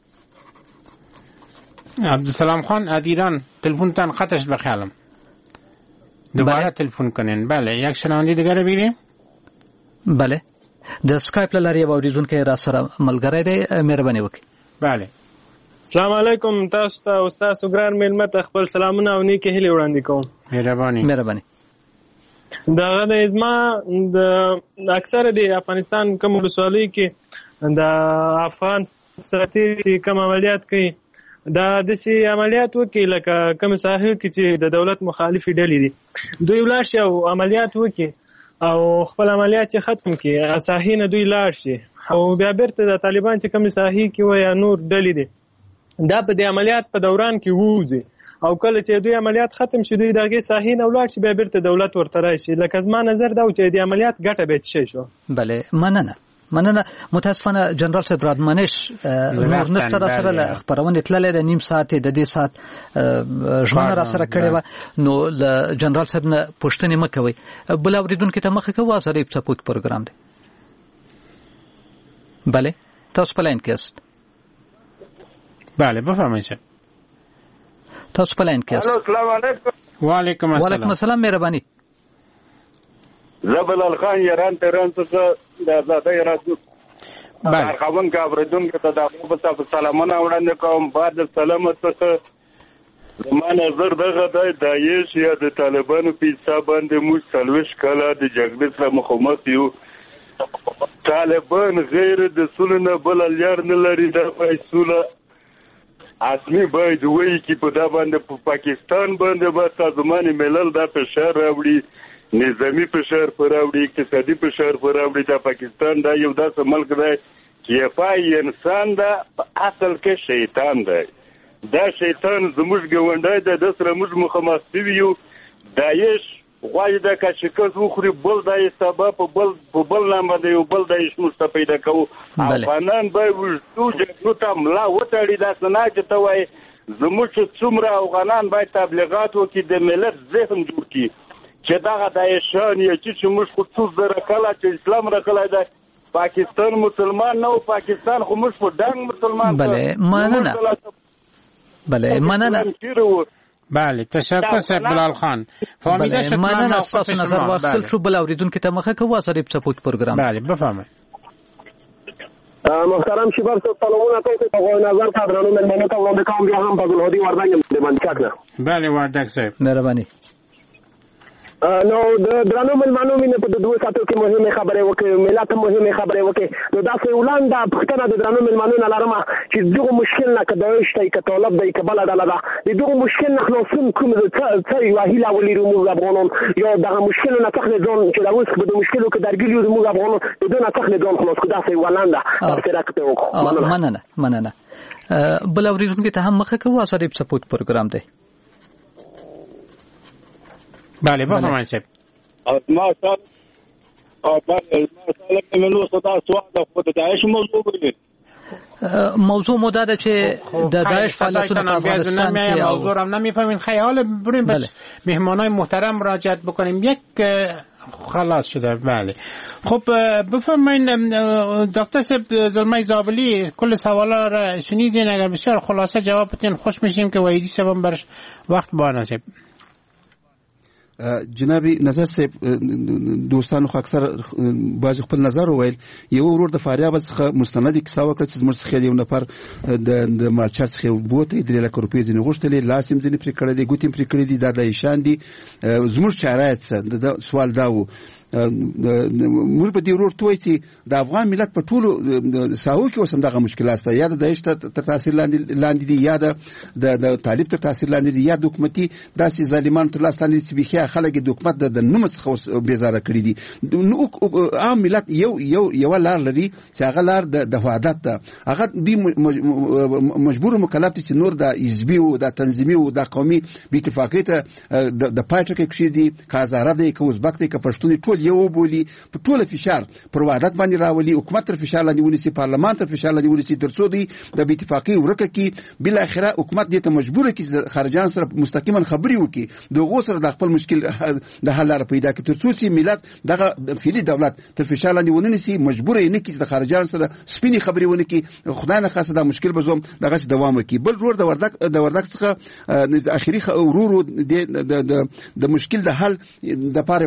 عبدالسلام خان از ایران تلفن تان خطش بخیالم دوباره تلفن کنین. بله یک شنونده دیگر رو بگیریم. بله د سکایپ لاره یو اوریدونکو را سره ملګری دی مهرباني وکړئ. بله السلام علیکم تاسو ته استاد ګران ملمت خپل سلامونه او نیکه هیله وړاندې کوم. مهرباني مهرباني. دا د ازما د اکثره د افغانستان کوم ولسوالۍ کې د افغان سرتي کوم عملیات کوي دا د سي عملیات وکي لکه کوم ساحه کې چې د دولت مخالفي ډلې دي دوی لاړ شي او عملیات وکي او خپل عملیات ختم کړي ساحه نه دوی لاړ شي او بیا بیرته د طالبان چې کوم ساحه کې وای نور ډلې دي دا په دې عملیات په دوران کې ووزي او کله چې دوی عملیات ختم شي دوی دغه ساحه نه ولاړ شي بیا بیرته دولت ورته راشي لکه زما نظر دا چې دې عملیات ګټه به شي شو. بله مننه مننه متاسفانه جنرال صاحب رادمنش نور نفته را سره له خبرونه تللې د نیم ساعت د دې ساعت ژوند را سره کړي و نو له جنرال صاحب نه پوښتنه مکوي بل اوریدونکو ته مخه کوي ظریف څپوک پروګرام دی. بله تاسو په لاین کې است. بله بفرمایئ تاسو په لاین کې است. السلام علیکم. وعلیکم السلام. وعلیکم السلام مهرباني. زبل خان یران تهران څخه د آزادۍ راځو. بله خاون کا اوریدونکو ته د خپل سلامونه وړاندې کوم. بعد سلام څخه زما نظر دغه دی د داعش یا د طالبانو په حساب باندې موږ څلوېښت کاله د جګړې سره مخامخ یو. طالبان غیر د سولې نه بله لار نه لري. دا باید سوله اصلي باید وایي چې په دا باندې په پاکستان باندې به سازمان ملل دا فشار راوړي نظامی فشار راوړي اقتصادي فشار راوړي. دا پاکستان دا یو داسې ملک دی چې یفای انسان دا په اصل کې شیطان دی. دا شیطان زموږ ګاونډی دی د سره موږ مخامخ شوي یو. داعش غواړي دا که شکست وخوري بل دا سبب په بل په بل نام باندې یو بل داعش موږ پیدا کوو. افغانان باید وژدو جګړو ته ملا وتړي. داسې نه چې ته وایې زموږ چې څومره افغانان باید تبلیغات وکړي د ملت ذهن جوړ کړي چې دغه داعشان یا چې موږ خو څو زره کاله چې اسلام راغلی دی پاکستان مسلمان نه و پاکستان خو موږ په ډنګ مسلمان. بله مننه بله مننه. بله تشکر صاحب بلال خان. فهمیده شد مننه تاسو نظر واخیستل شو. بل اوریدونکو ته مخه کوه ظریف څپوک پروګرام. بله بفرمایئ. محترم شیبر صاحب سلامونه تاسو ته غوښتنه نظر قدرانو ملمنو ته وړاندې کوم. بیا هم فضل هادي وردګ د باندې کاکه. بله وردګ صاحب مهرباني. نو د درنو ملمنو مینه په دوه ساتو کې مهمه خبره وکړه ملت مهمه خبره وکړه نو دا سولان دا پښتنه د درنو ملمنو نه لارمه چې دغه مشکل نه کداوش ته کې طلب دی کبل عدالت دا دغه مشکل نه خلاصون کوم څه واهیلا ولې موږ افغانان یا دغه مشکل نه تخله ځون چې دا اوس په مشکلو کې درګلیو موږ افغانان دغه نه تخله ځون خلاص کدا سي ولاندا تفسیر کته وکړه. مننه مننه. بل اوریدونکو ته هم مخه کوه ظریف څپوک پروګرام دی. بله بفرمایئ صاحب. ما سال بله ما سال منو صدا سوال خود داعش موضوع بگید. موضوع مدت چې د داعش فعالیتونه په افغانستان کې موضوع هم نمیفهمین. خیال بریم بس مهمانای محترم مراجعت بکنیم. یک خلاص شده. بله خب بفرمایید دکتر صاحب زلمه زابلی کل سوالا را شنیدین اگر بسیار خلاصه جواب بدین خوش میشیم که وحیدی صاحب برش وقت بانه. جنابي نظر صاحب دوستانو خو اکثر باز خپل نظر وویل. یو ورور د فاریاب څخه مستند کیسه وکړه چې زموږ څخه یو نفر د مالچر څخه بوته درې لک روپۍ ځنې غوښتلې لاسیم ځنې پرې کړی دی ګوتیم پرې کړی دی دا د ایشان دي زموږ چاره څه د سوال دا و موږ په دې ورور توي چې د افغان ملت په ټولو ساحو کې اوس هم دغه مشکلات شته، یا د داعش تر تاثیر لاندې لاندې دي، یا د د طالب تر تاثیر لاندې دي، یا د حکومتي داسې ظالمان تر لاس لاندې چې بخیا خلک د حکومت د نوم څخه بیزاره کړی دي. نو عام ملت یو یو یو لار لري چې هغه لار د وحدت ده. هغه دی مجبور مکلف دي چې نور د حزبي او د تنظیمي او د قومي بې اتفاقۍ ته د پایټه کې کشي دي، کازاره دي، که ازبک دي، که پښتون ټول یو بولی، په ټوله فشار پر وحدت باندې راولي، حکومت تر فشار لاندې ونیسي، پارلمان تر فشار لاندې ونیسي، ترڅو دی د بې اتفاقۍ ورکه کی. بل اخره حکومت دې ته مجبور کی چې خارجان سره مستقیما خبري وکي، دغه سره د خپل مشکل د حل لاره پیدا کړي، ترڅو چې ملت دغه فعلی دولت تر فشار لاندې ونیسي، مجبور نه کی چې د خارجان سره سپینی خبري ونه کی. خدای نه خاصه دا مشکل بزوم دغه دوام وکي. بل ورور د وردک د وردک څخه اخیری ورور د د مشکل د حل د پاره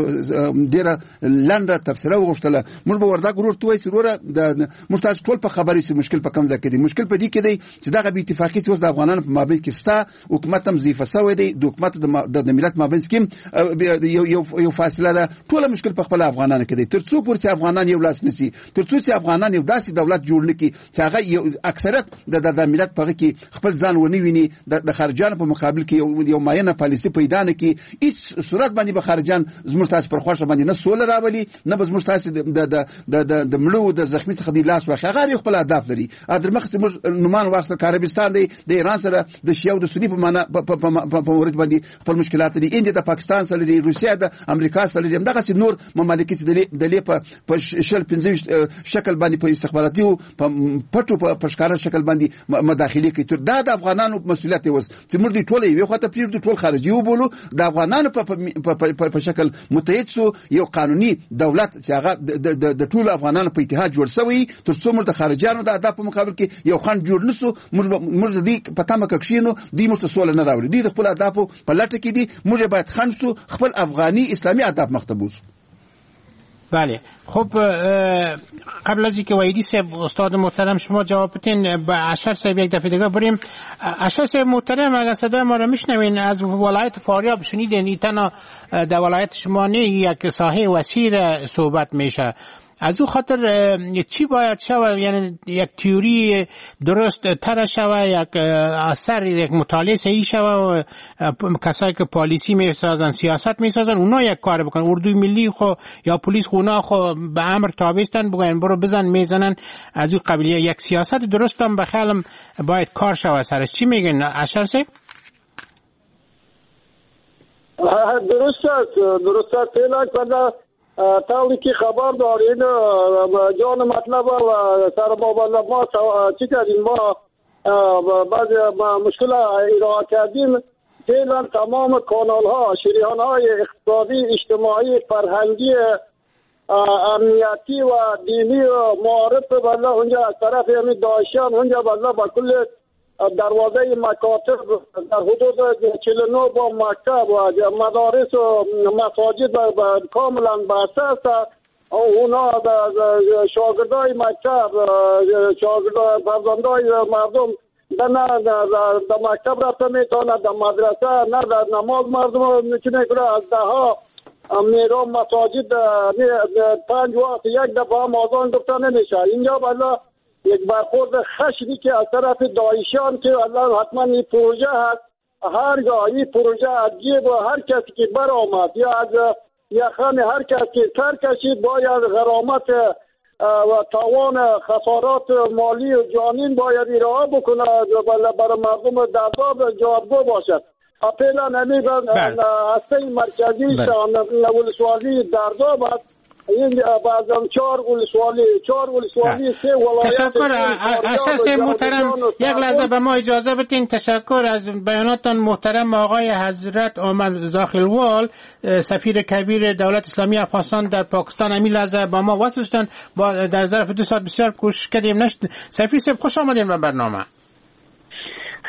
ډیره لنډه تفسیره وغوښتله. موږ به وردک ورور توي چې وروره د مستاز ټول په خبرې چې مشکل په کم ځای کې دی. مشکل په دې کې دی چې دغه بې اتفاقي چې اوس د افغانانو په مابین کې ستا حکومت هم ضعیفه شوی دی، د حکومت د ملت مابین کې یو یو یو فاصله ده. ټول مشکل په خپل افغانانو کې دی. ترڅو پورې چې افغانان یو لاس نسی، ترڅو چې افغانان یو داسې دولت جوړ نکړي چې هغه یو اکثریت د د ملت په کې خپل ځان ونی ویني، د خارجانو په مقابل کې یو یو ماینه پالیسي پیدا نه کی، هیڅ صورت باندې به خارجان زموږ تاسو پر خوښه باندې نه سول راولي، نه به زموږ تاسو د د د د مړو د زخمی څخه دی لاس واخی. هغه خپل اهداف لري. ادر مخ چې موږ نومان واخصه عربستان دی، د ایران سره د شیعه او د سنی په معنا په مورد باندې خپل مشکلات لري، انډیا د پاکستان سره لري، روسیا د امریکا سره لري، دغه چې نور ممالک چې د لې په شل پنځه شکل باندې په استخباراتي او په پټو په ښکارا شکل باندې مداخله کوي. تر دا د افغانانو مسؤلیت وس چې موږ دې ټول یو خاطر پریږدو، ټول خارجي وبولو، د افغانانو په په شکل متحد سو یو قانوني دولت چې هغه د ټول افغانانو په اتحاد جوړ شوی، ترڅو موږ د خارجانو د اهداف په مقابل کې یو خان جوړ نسو. موږ موږ دې په تمه کښینو دې موږ ته سول نه راوړي، دې خپل اهداف په لټه کې دي. موږ باید خنسو خپل افغاني اسلامي اهداف مختبوس. بله خب قبل از اینکه وحیدی صاحب استاد محترم شما جواب بدین، با اشرف صاحب یک دفعه دیگه بریم. اشرف صاحب محترم اگر صدای ما را میشنوین، از ولایت فاریاب شنیدین این تنها در ولایت شما نه یک ساحه وسیع صحبت میشه، از او خاطر چی باید شود؟ یعنی یک تیوری درست تر شود، یک اثر، یک مطالعه صحیح شود، کسایی که پالیسی میسازن، سیاست میسازن، اونا یک کار بکنن. اردوی ملی خو یا پلیس خو اونا خو به امر تابستن، بگن برو بزن میزنن. از او قبیله یک سیاست درست هم بخیالم باید کار شود سرش. چی میگن اشرف صاحب؟ درست است، درست است. فعلا طوری که خبر دارین جان مطلب و سر بابا ما چی کردیم، ما بعد مشکل ایراد کردیم. فعلا تمام کانال ها، شریان های اقتصادی، اجتماعی، فرهنگی، امنیتی و دینی و معارف بالله اونجا از طرف همین داعشیان اونجا بالله با کل دروازه مکاتب در حدود چهل و نه با مکتب و مدارس و مساجد کاملا بسته است. اونا شاگردای مکتب، شاگردای فرزندای مردم نه در مکتب رفته میتونه، در مدرسه نه، در نماز مردم میتونه کنه. از ده ها میرم مساجد پنج وقت یک دفعه هم آذان گفته نمیشه. اینجا بالله یک برخورد خشنی که از طرف داعشیان که الله حتما این پروژه هست، هرگاه این پروژه از جیب و هر کسی که برآمد یا از یخن هر کسی که سر کشید باید غرامت و تاوان خسارات مالی و جانین باید ارائه بکنه، برای مردم درداب جوابگو باشد. فعلا نمیگن هسته مرکزی ولسوالی درداب است. این بعضم چهار ولسوالی چهار ولسوالی سه ولایت. تشکر اساس محترم، یک لحظه به ما اجازه بدین. تشکر از بیاناتتان محترم. آقای حضرت آمد داخلوال، سفیر کبیر دولت اسلامی افغانستان در پاکستان، همین لحظه با ما وصل شدن. با در ظرف دو ساعت بسیار کوشش کردیم نشد. سفیر صاحب خوش آمدین به برنامه.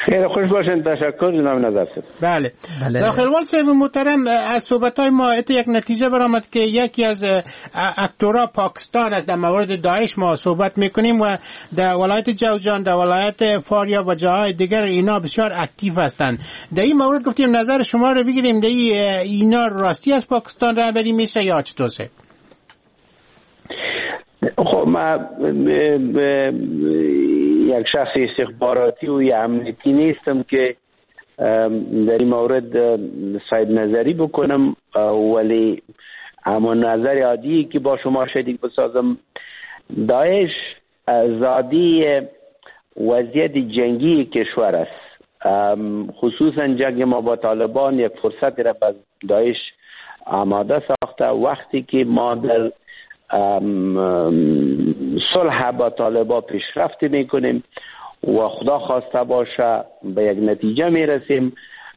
خیلی خوش باشین. تشکر جناب نظر صاحب. بله, بله. داخلوال صاحب محترم، از صحبت‌های ما یک نتیجه برآمد که یکی از اکتورها پاکستان است. در مورد داعش ما صحبت میکنیم و در ولایت جوزجان، در ولایت فاریاب و جاهای دیگر اینا بسیار اکتیو هستند. در این مورد گفتیم نظر شما رو بگیریم، در اینا راستی از پاکستان رهبری میشه یا چطور؟ خب ما یک شخص استخباراتی و یا امنیتی نیستم که در این مورد صاحب نظری بکنم، ولی اما نظر عادی که با شما شریک بسازم، داعش زادی وضعیت جنگی کشور است. خصوصا جنگ ما با طالبان یک فرصت را به داعش آماده ساخته. وقتی که ما در صلح با طالبان پیشرفت میکنیم و خدا خواسته باشه به یک نتیجه میرسیم،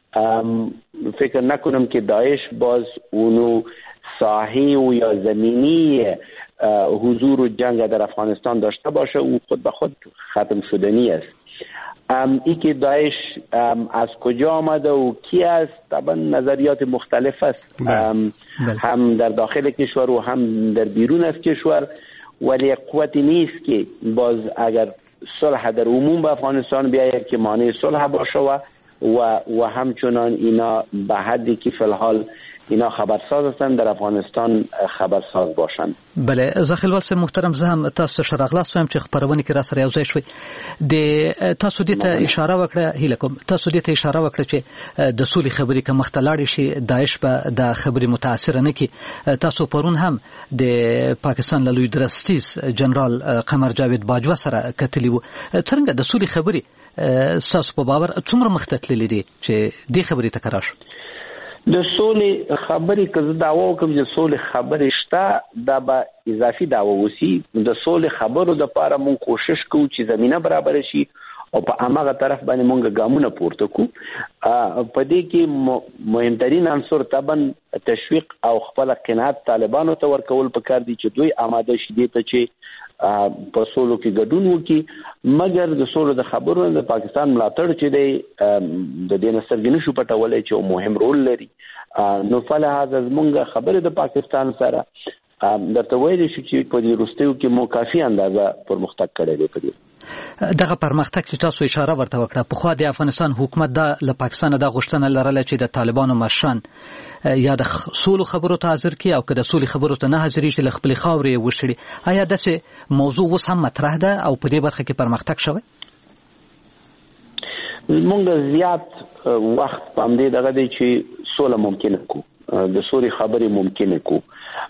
فکر نکنم که داعش باز اونو ساحی و یا زمینی حضور و جنگ در افغانستان داشته باشه. او خود به خود ختم شدنی است. ای که داعش از کجا آمده و کی است، طبعا نظریات مختلف است، هم در داخل کشور و هم در بیرون از کشور، ولی قوتی نیست که باز اگر صلح در عموم به افغانستان بیاید که مانع صلح باشه و و همچنان اینا به حدی که فی الحال اینا خبرساز هستند در افغانستان خبرساز باشند. بله، زاخیلوال صاحب محترم، زه هم تاسو شرغلاس وایم چې خبرونه کې را سره یو ځای شوي. د تاسو دې ته اشاره وکړه هیله کوم تاسو دې ته اشاره وکړه چې د سولې خبرې که مخته لاړې شي داعش به د خبرې متاثره نه کړي. تاسو پرون هم د پاکستان له لوی درستیز جنرال قمر جاوید باجوه سره کتلي وو. څنګه د سولې خبرې ستاسو په باور څومره مخته تللې دي چې دې خبرې ته قرار شو؟ د سولې خبرې که زه دعوا وکړم چې سولې خبرې شته، دا به اضافي دعوا وسی. د سولې خبرو دپاره مونږ کوشش کوو چې زمینه برابره شي او په هماغه طرف باندې مونږ ګامونه پورته کوو. په دې کې مهمترین عنصر طبعا تشویق او خپل قناعت طالبانو ته ورکول پکار دي چې دوی آماده شي دې ته چې په سولو کې ګډون وکړي. مګر د سولو د خبرو د پاکستان ملاتړ چې دی د دې نه سترګې نشو پټولی چې مهم رول لري. نو فلهذا زمونږ خبرې د پاکستان سره درته ویلی شو چې په دې وروستیو کې مو کافي اندازه پرمختګ کړی دی. په دې دغه پرمختګ چې تاسو اشاره ورته وکړه، پخوا د افغانستان حکومت دا له پاکستان د غوښتنه لرله چې د طالبانو مشران یا د سولو خبرو ته حاضر کړي او که د سولې خبرو ته نه حاضرېږي له خپلې خاورې یې وشړي. آیا داسې موضوع اوس هم مطرح ده او په دې برخه کې پرمختګ شوی؟ مونږ زیات وخت په همدې دغه دی چې سوله ممکنه کو، د سولې خبرې ممکنه کو.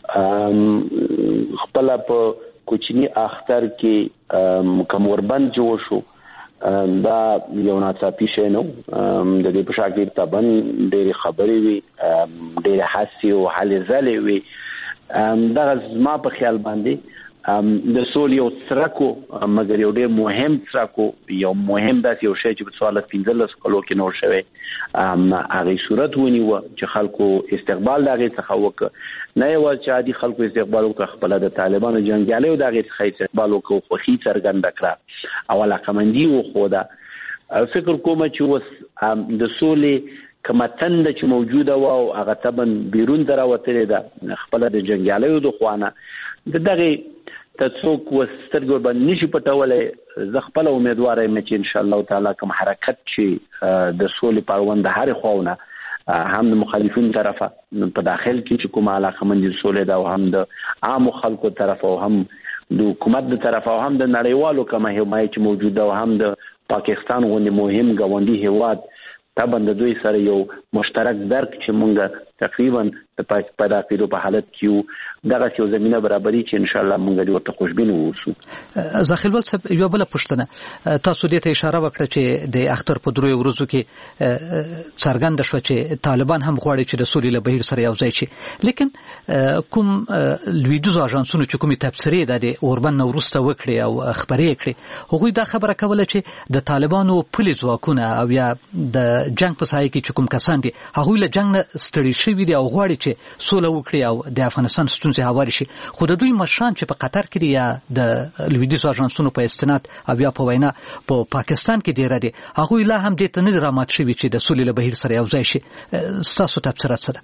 خپله په کوچني اختر کې کموربند جوړ شو، دا یو ناڅاپي شی نه و. د دې په شا کې طبعا ډېرې خبرې وي، ډېرې هڅې او هلې ځلې وي. دغه زما په خیال باندې د سولې یو څرک و، مګر یو ډېر مهم څرک و، یو مهم داسې یو شی چې په څوارلس پنځلس کلو کې نور شوی، هغې صورت ونیوه چې خلکو استقبال د هغې څخه وکړه. نه یوازې چې عادي خلکو استقبال وکړه، خپله د طالبانو جنګیالیو د هغې څخه استقبال وکړه، خوښي څرګنده کړه او علاقمندي وښوده. فکر کومه چې اوس د سولې کومه تنده چې موجوده وه او هغه طبعا بیرون ته راوتلې ده خپله د جنګیالیو د خوا نه، د دغې ته څوک اوس سترګې ورباندې نشي پټولی. زه خپله امیدواره یم چې انشاءالله تعالی کوم حرکت چې د سولې په اړوند د هرې خواونه، هم د مخالفینو طرفه په داخل کې چې کومه علاقمندي سولې ده او هم د عامو خلکو طرفه او هم د حکومت د طرفه او هم د نړیوالو کومه حمایت چې موجوده او هم د پاکستان غوندې مهم ګاونډي هیواد طبعا د دوی سره یو مشترک درک چې مونږ تقریبا په د عقیدو په حالت کې یو، دغسې یو زمینه برابري چې انشاءالله مونږ دې ورته خوشبین واوسو. زاخیلوال صاحب، یوه بله پوښتنه، تاسو دې ته اشاره وکړه چې د اختر په دریو ورځو کې څرګنده شوه چې طالبان هم غواړي چې د سولې له بهیر سره یو ځای شي، لیکن کوم لویدیځو اژانسونو چې کومې تبصرې ده د اوربند نه وروسته وکړې او خپرې یې کړې، هغوی دا خبره کوله چې د طالبانو پلي ځواکونه او یا د جنگ په ساحه کې چې کوم کسان دي هغوی له جنگ نه ستړي شوي دي او غواړي چې چې سوله وکړي او د افغانستان ستونزې هواري شي. خو د دوی مشران چې په قطر کې دي یا د لویدیځو اژانسونو په استناد او یا په وینا په پاکستان کې ډیر دي، هغوی لا هم دې ته نه رامات شوي چې د سولې له بهیر سره یو ځای شي. ستاسو تبصره څه ده؟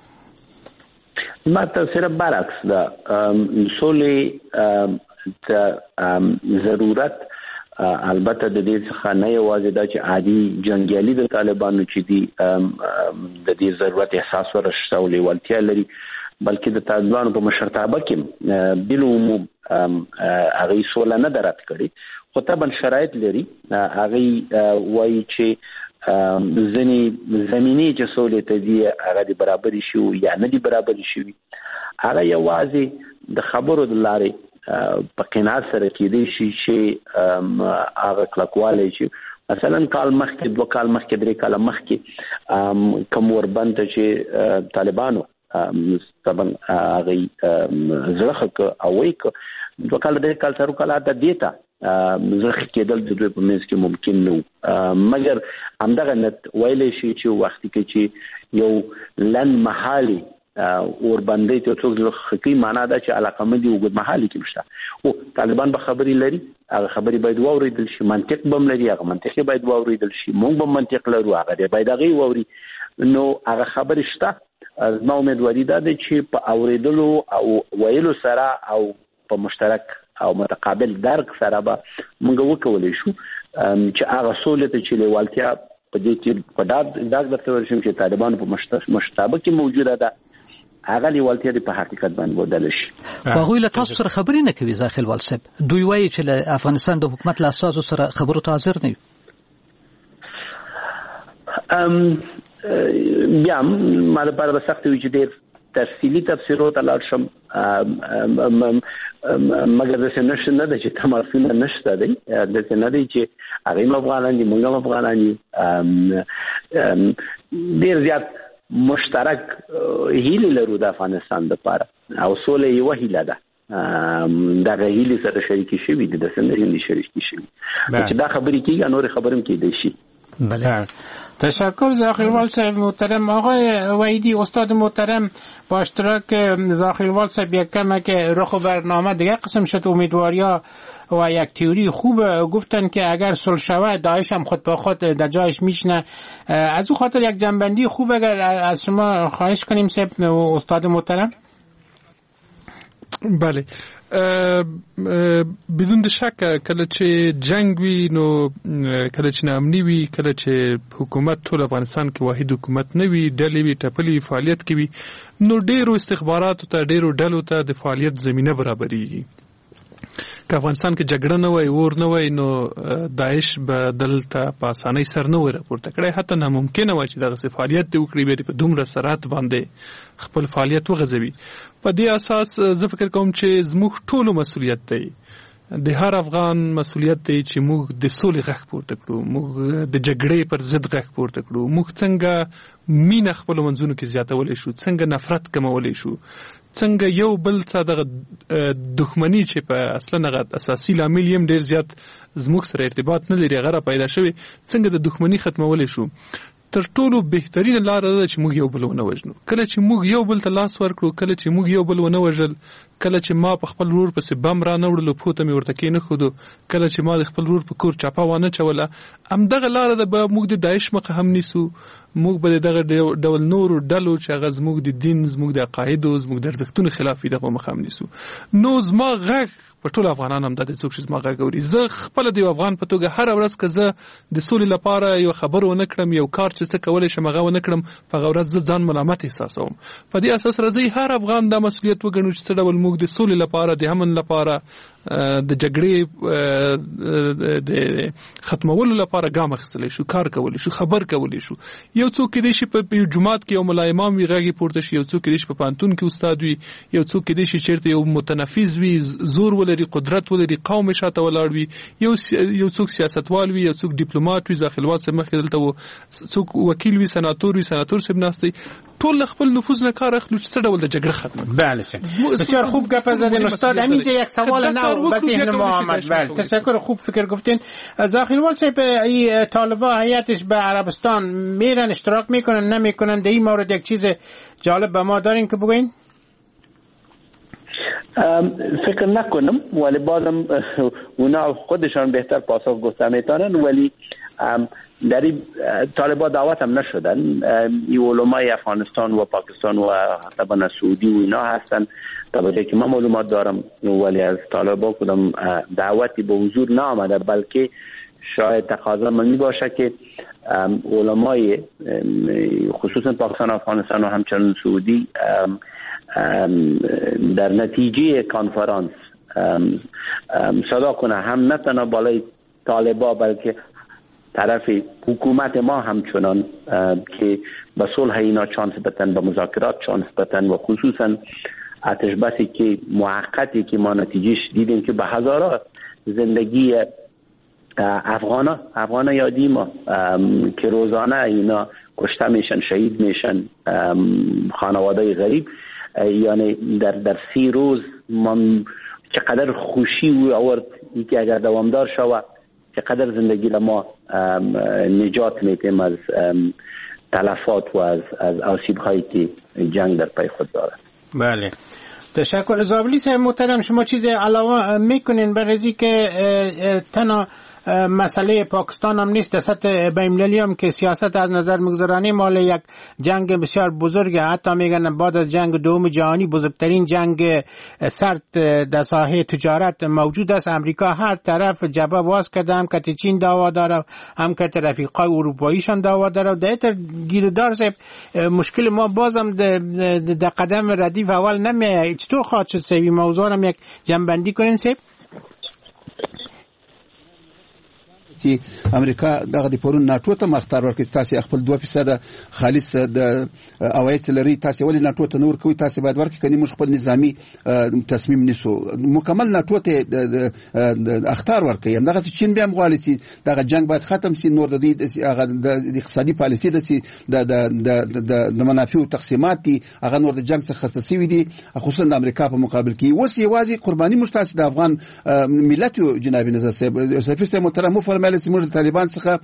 ما ته صرف برعکس ده. سولې ته ضرورت البته د دې څخه نه یوازې دا چې عادي جنگیالي د طالبانو چې دي د دې ضرورت احساس ورشته او لیوالتیا لري، بلکې د طالبانو په مشرتابه کې بل عموم هغه سوله نه درات کړي، خو طبعا شرایط لري. هغه وایي چې ځنی زمینی چې سولې ته دي هغه د برابري شي یا نه دي برابري شي، هغه یوازې د خبرو د لارې په قناعت سره کېدی شي چې هغه کلکوالی چې مثلا کال مخکې دوه کال مخکې درې کاله مخکې کوم وربند ته چې طالبانو طبعا هغه زړه ښه او وایي که دوه کاله درې کال څلور کاله د دې ته زړه کېدل د دوی په منځ کې ممکن نه و، مګر همدغه نت ویلی شي چې وختي کې چې یو لنډ مهالي وربندۍ ته څوک زړه کوي، معنا دا چې علاقمندي اوږد مهالي کې نشته. او طالبان به خبرې لري، هغه خبرې باید واورېدل شي، منطق به هم لري، هغه منطق باید واورېدل شي، موږ به منطق لرو، هغه باید هغه واوري. نو هغه خبرې شته. زما امیدواري دا ده چې په اورېدلو او ویلو سره او په مشترک او متقابل درک سره به موږ وکولی شو چې هغه سولې ته چې لیوالتیا په دې کې په ډاګ درته ورشم چې طالبانو په مشترک کې موجوده ده، هغه لیوالتیا د په حقیقت باندې بدل شي. هغوی له تاسو سره خبرې نه کوي زاخیلوال صاحب؟ دوی وایي چې له افغانستان د حکومت له اساسو سره خبرو ته حاضر نه وي. بیا ما لپاره به سخت وي چې ډېر تفصیلي تفسیرو ته لاړ شم، مګر داسې نشته نه ده چې تماسونه نشته دی، داسې نه دی چې هغوی هم افغانان دي، موږ هم افغانان یو. ډېر زیات مشترک هیله لرو د افغانستان لپاره او سوله یو هیله ده، دغه هیله سره شریکي شوي دي، داسې نه هیله شریکي شوي چې دا خبرې کېږي نورې خبرې هم کېدی شي. بله تشکر زاخیلوال صاحب محترم. آقای وحیدی استاد محترم، با اشتراک زاخیلوال صاحب یک کم که رخ و برنامه دیگه قسم شد، امیدواریا و یک تئوری خوب گفتن که اگر صلح شود داعش هم خود به خود در جایش میشنه. از او خاطر یک جنبندی خوب اگر از شما خواهش کنیم صاحب استاد محترم. بله بدون د شک کله چې جنگ وي نو کله چې ناامني وي، کله چې حکومت ټول افغانستان کې واحد حکومت نه وي، ډلې وي ټپلې فعالیت کوي، نو ډېرو استخباراتو ته ډېرو ډلو ته د فعالیت زمینه برابرېږي. که افغانستان کې جګړه نه وای، اور نه وای، نو داعش به دلته په اسانۍ سر نه وای راپورته کړی، حتی ناممکنه وای چې دغسې فعالیت دې وکړي، بیا دې په دومره سرعت باندې خپل فعالیت وغځوي. په دې اساس زه فکر کوم چې زموږ ټولو مسؤلیت دی، د هر افغان مسؤلیت دی چې موږ د سولې غږ پورته کړو، موږ د جګړې پر ضد غږ پورته کړو، موږ څنګه مینه خپلو منځونو کې زیاتولی شو، څنګه نفرت کمولی شو، څنګه یو بل څه دغه دښمني چې په اصلا هغه اساسي لامل یې هم ډېر زیات زموږ سره ارتباط نه لري، هغه را پیدا شوی، څنګه د دښمني ختمولی شو. تر ټولو بهترینه لاره ده چې موږ یو بل ونه وژنو. کله چې موږ یو بل ته لاس ورکړو، کله چې موږ یو بل ونه وژل، کله چې ما په خپل ورور پسې بم را نه وړلو، پښو ته مې ورته کېنښودو، کله چې ما د خپل ورور په کور چاپه وانه چوله، همدغه لاره ده به موږ د داعش مخه هم نیسو، موږ به د دغه ډول نورو ډلو چې هغه زموږ د دین، زموږ د عقایدو، زموږ د ارزښتونو خلاف وي، دغه مخه هم نیسو. نو زما غږ په ټول افغانان هم دا د څوک چې زما غږ اوري، زه خپله د یو افغان په توګه هره ورځ که زه د سولې لپاره یو خبر ونه کړم، یو کار چې څه کولی شم هغه ونه کړم، په هغه ورځ زه ځان ملامت احساسوم. په دې اساس راځئ هر افغان دا مسؤلیت وګڼو چې څه ډول موږ د سولې لپاره، د امن لپاره، د جګړې د ختمولو لپاره ګام اخیستلی شو، کار کولی شو، خبر کولی شو. یو څوک کېدای شي په یو جومات کې یو ملا امام وي، غږ یې پورته شي، یو څوک کېدای شي په پوهنتون کې استاد وي، یو څوک کېدای شي چېرته یو متنفذ وي، زور ولري، قدرت ولري، قوم یې شاته ولاړ وي، یو یو څوک سیاستوال وي، یو څوک ډیپلوماټ وي، زاخیلوال صاحب مخکې دلته و، څوک وکیل وي، سناتور وي، سناتور صاحب ناست دی. ټول خپل نفوذ نه کار اخلو چې څه ډول د جګړه ختم. بله بسیار خوب گپ زدین استاد. همینجا یک سوال نو بچه محمد. بله تشکر، خوب فکر گفتین. زاخیلوال صاحب ای طالبا هیئتش به عربستان میرن اشتراک میکنن نمیکنن؟ در این مورد یک چیز جالب به ما دارین که بگوین؟ فکر نکنم، ولی بازم اونا خودشان بهتر پاسخ گفته میتونن. ولی در این طالبان دعوت هم نشدن. این علمای افغانستان و پاکستان و طبعا سعودی و اینا هستن طبعا که من معلومات دارم، ولی از طالبان کدام دعوتی به حضور نامده، بلکه شاید تقاضا من باشه که علمای خصوصا پاکستان و افغانستان و همچنین سعودی در نتیجه کنفرانس صدا کنه، هم نه تنها بالای طالبا بلکه طرف حکومت ما همچنان که به صلح اینا چانس بتن، به مذاکرات چانس بتن و خصوصا آتش بسی که موقتی که ما نتیجهش دیدیم که به هزارات زندگی افغانا افغانا یادی ما که روزانه اینا کشته میشن، شهید میشن، خانواده غریب، یعنی در در سی روز ما چقدر خوشی و آورد که اگر دوامدار شود چقدر زندگی را ما نجات میتیم از تلفات و از از آسیب هایی که جنگ در پی خود دارد. بله تشکر. زابلی صاحب محترم، شما چیز علاوه میکنین بر ازی که تنها مسئله پاکستان هم نیست، در سطح بین‌المللی هم که سیاست از نظر میگذرانی مال یک جنگ بسیار بزرگه، حتی میگن بعد از جنگ دوم جهانی بزرگترین جنگ سرد در ساحه تجارت موجود است. امریکا هر طرف جبهه باز کرده، هم که چین دعوا داره، هم که رفیقای اروپاییشان دعوا داره. در ایتر گیردار صاحب مشکل ما بازم در قدم ردیف اول نمیه. چطور خواهد شد سیوی موضوع هم یک جنبندی کنیم صاحب؟ چې امریکا دغه د پرون ناتو ته مختار ورکړي تاسو خپل دوه فیصد خالص د اوایس لري، تاسو ولې ناتو ته نور کوي؟ تاسو باید ورکړي کني موږ خپل نظامی تصمیم نیسو، مکمل ناتو ته د اختیار ورکړي. همدغه چین بیا مغواړي چې دغه جنگ باید ختم شي، نور د دې هغه د اقتصادي پالیسي د د د د منافع او تقسیمات دي هغه نور د جنگ څخه خصوصي وي دي، خصوصا د امریکا په مقابل کې اوس یوازې قرباني مشتاس د افغان ملت جناب نظر صاحب سفیر صاحب محترم فرمایله چې موږ طالبان څخه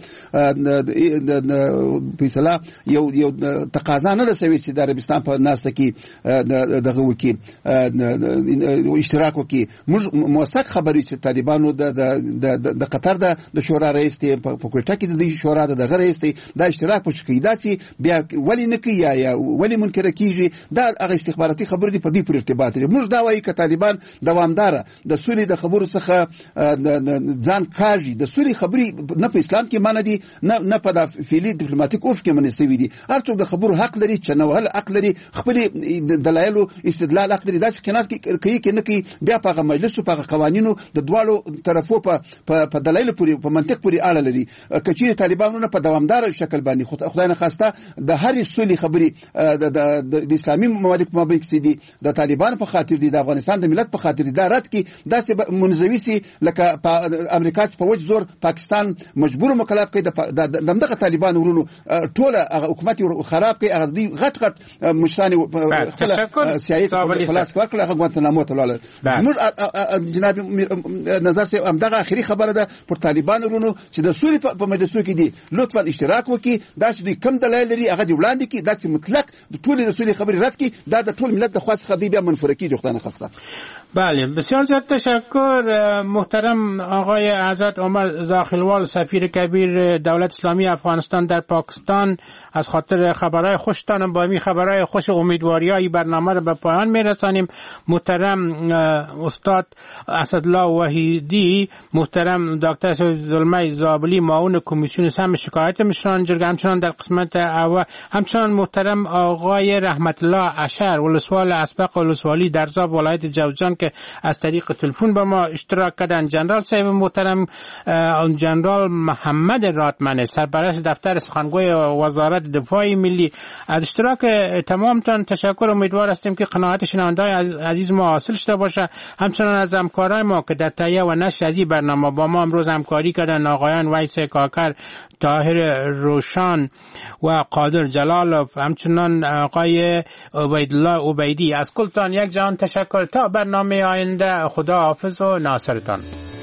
فیصله یو یو تقاضا نه رسوي چې د عربستان په ناسته کې دغه وکي اشتراک وکي. موږ موثق خبرې چې طالبانو د د قطر د شورا رئیس ته په کوټه کې د شورا د دغه رئیس ته د اشتراک په شکایت چې بیا ولی نه کوي یا ولی منکر کیږي، دا هغه استخباراتي خبرې دي په دې پر ارتباط لري. موږ دا وایي چې طالبان دوامدار د سولې د خبرو څخه ځان کاږي، د سولې خبرې نه په اسلام کې معنی دي نه نه په فعلی ډیپلوماټیک اوف کې منځ وي دي. هر څوک د خبرو حق لري، چې نو هل حق لري، خپل دلایل او استدلال حق لري. دا چې کنات کوي کې نه کوي بیا په مجلس او په قوانینو د دواړو طرفو په په دلایل پوری په منطق پوری اړه لري. کچېره طالبانو په دوامدار شکل باندې خدای نه خواسته د هر سولې خبري د اسلامي ممالک مابین کې دي د طالبان په خاطر دي، د افغانستان د ملت په خاطر دي، دا رات کې داسې منځوي سي لکه امریکا په وجه زور پاکستان مجبور مکلف کوي د دغه طالبان ورونو ټول حکومت خراب کوي، هغه دی غټ غټ مشتانه سیاسي خلاص کړل، هغه غوانتنامو ته لاله. موږ جناب نظر صاحب هم دغه اخري خبره ده پر طالبان ورونو چې د سولې په مجلسو کې دي لطفا اشتراک وکړي، دا چې دوی کم دلایل لري هغه دی وړاندې کړي، دا چې مطلق د ټول د سولې خبرې رد کړي، دا د ټول ملت د خواص خدي بیا منفره کیږي ځخته خاصه. بله بسیار زیاد تشکر محترم آقای حضرت عمر زاخیلوال سفیر کبیر دولت اسلامی افغانستان در پاکستان، از خاطر خبرهای خوشتان با این خبرهای خوش امیدواریای برنامه را به پایان میرسانیم. محترم استاد اسدالله وحیدی، محترم دکتر زلمه زابلی معاون کمیسیون سم شکایت مشران جرگه، همچنان در قسمت اول همچنان محترم آقای رحمت الله اشر ولسوال اسبق ولسوالی درزاب ولایت جوزجان که از طریق تلفن با ما اشتراک کردن. جنرال صاحب محترم جنرال محمد راتمنه سرپرست دفتر سخنگوی وزارت دفاع ملی، از اشتراک تمامتان تشکر. امیدوار هستیم که قناعت شنونده‌های عزیز ما حاصل شده باشه. همچنان از همکارای ما که در تهیه و نشر از این برنامه با ما امروز همکاری کردن، آقایان ویس کاکر، طاهر روشان و قادر جلالов، همچنان آقای عبیدالله عبیدی. از کلتان یک جهان تشکر. تا برنامه آینده خدا حافظ و ناصرتان.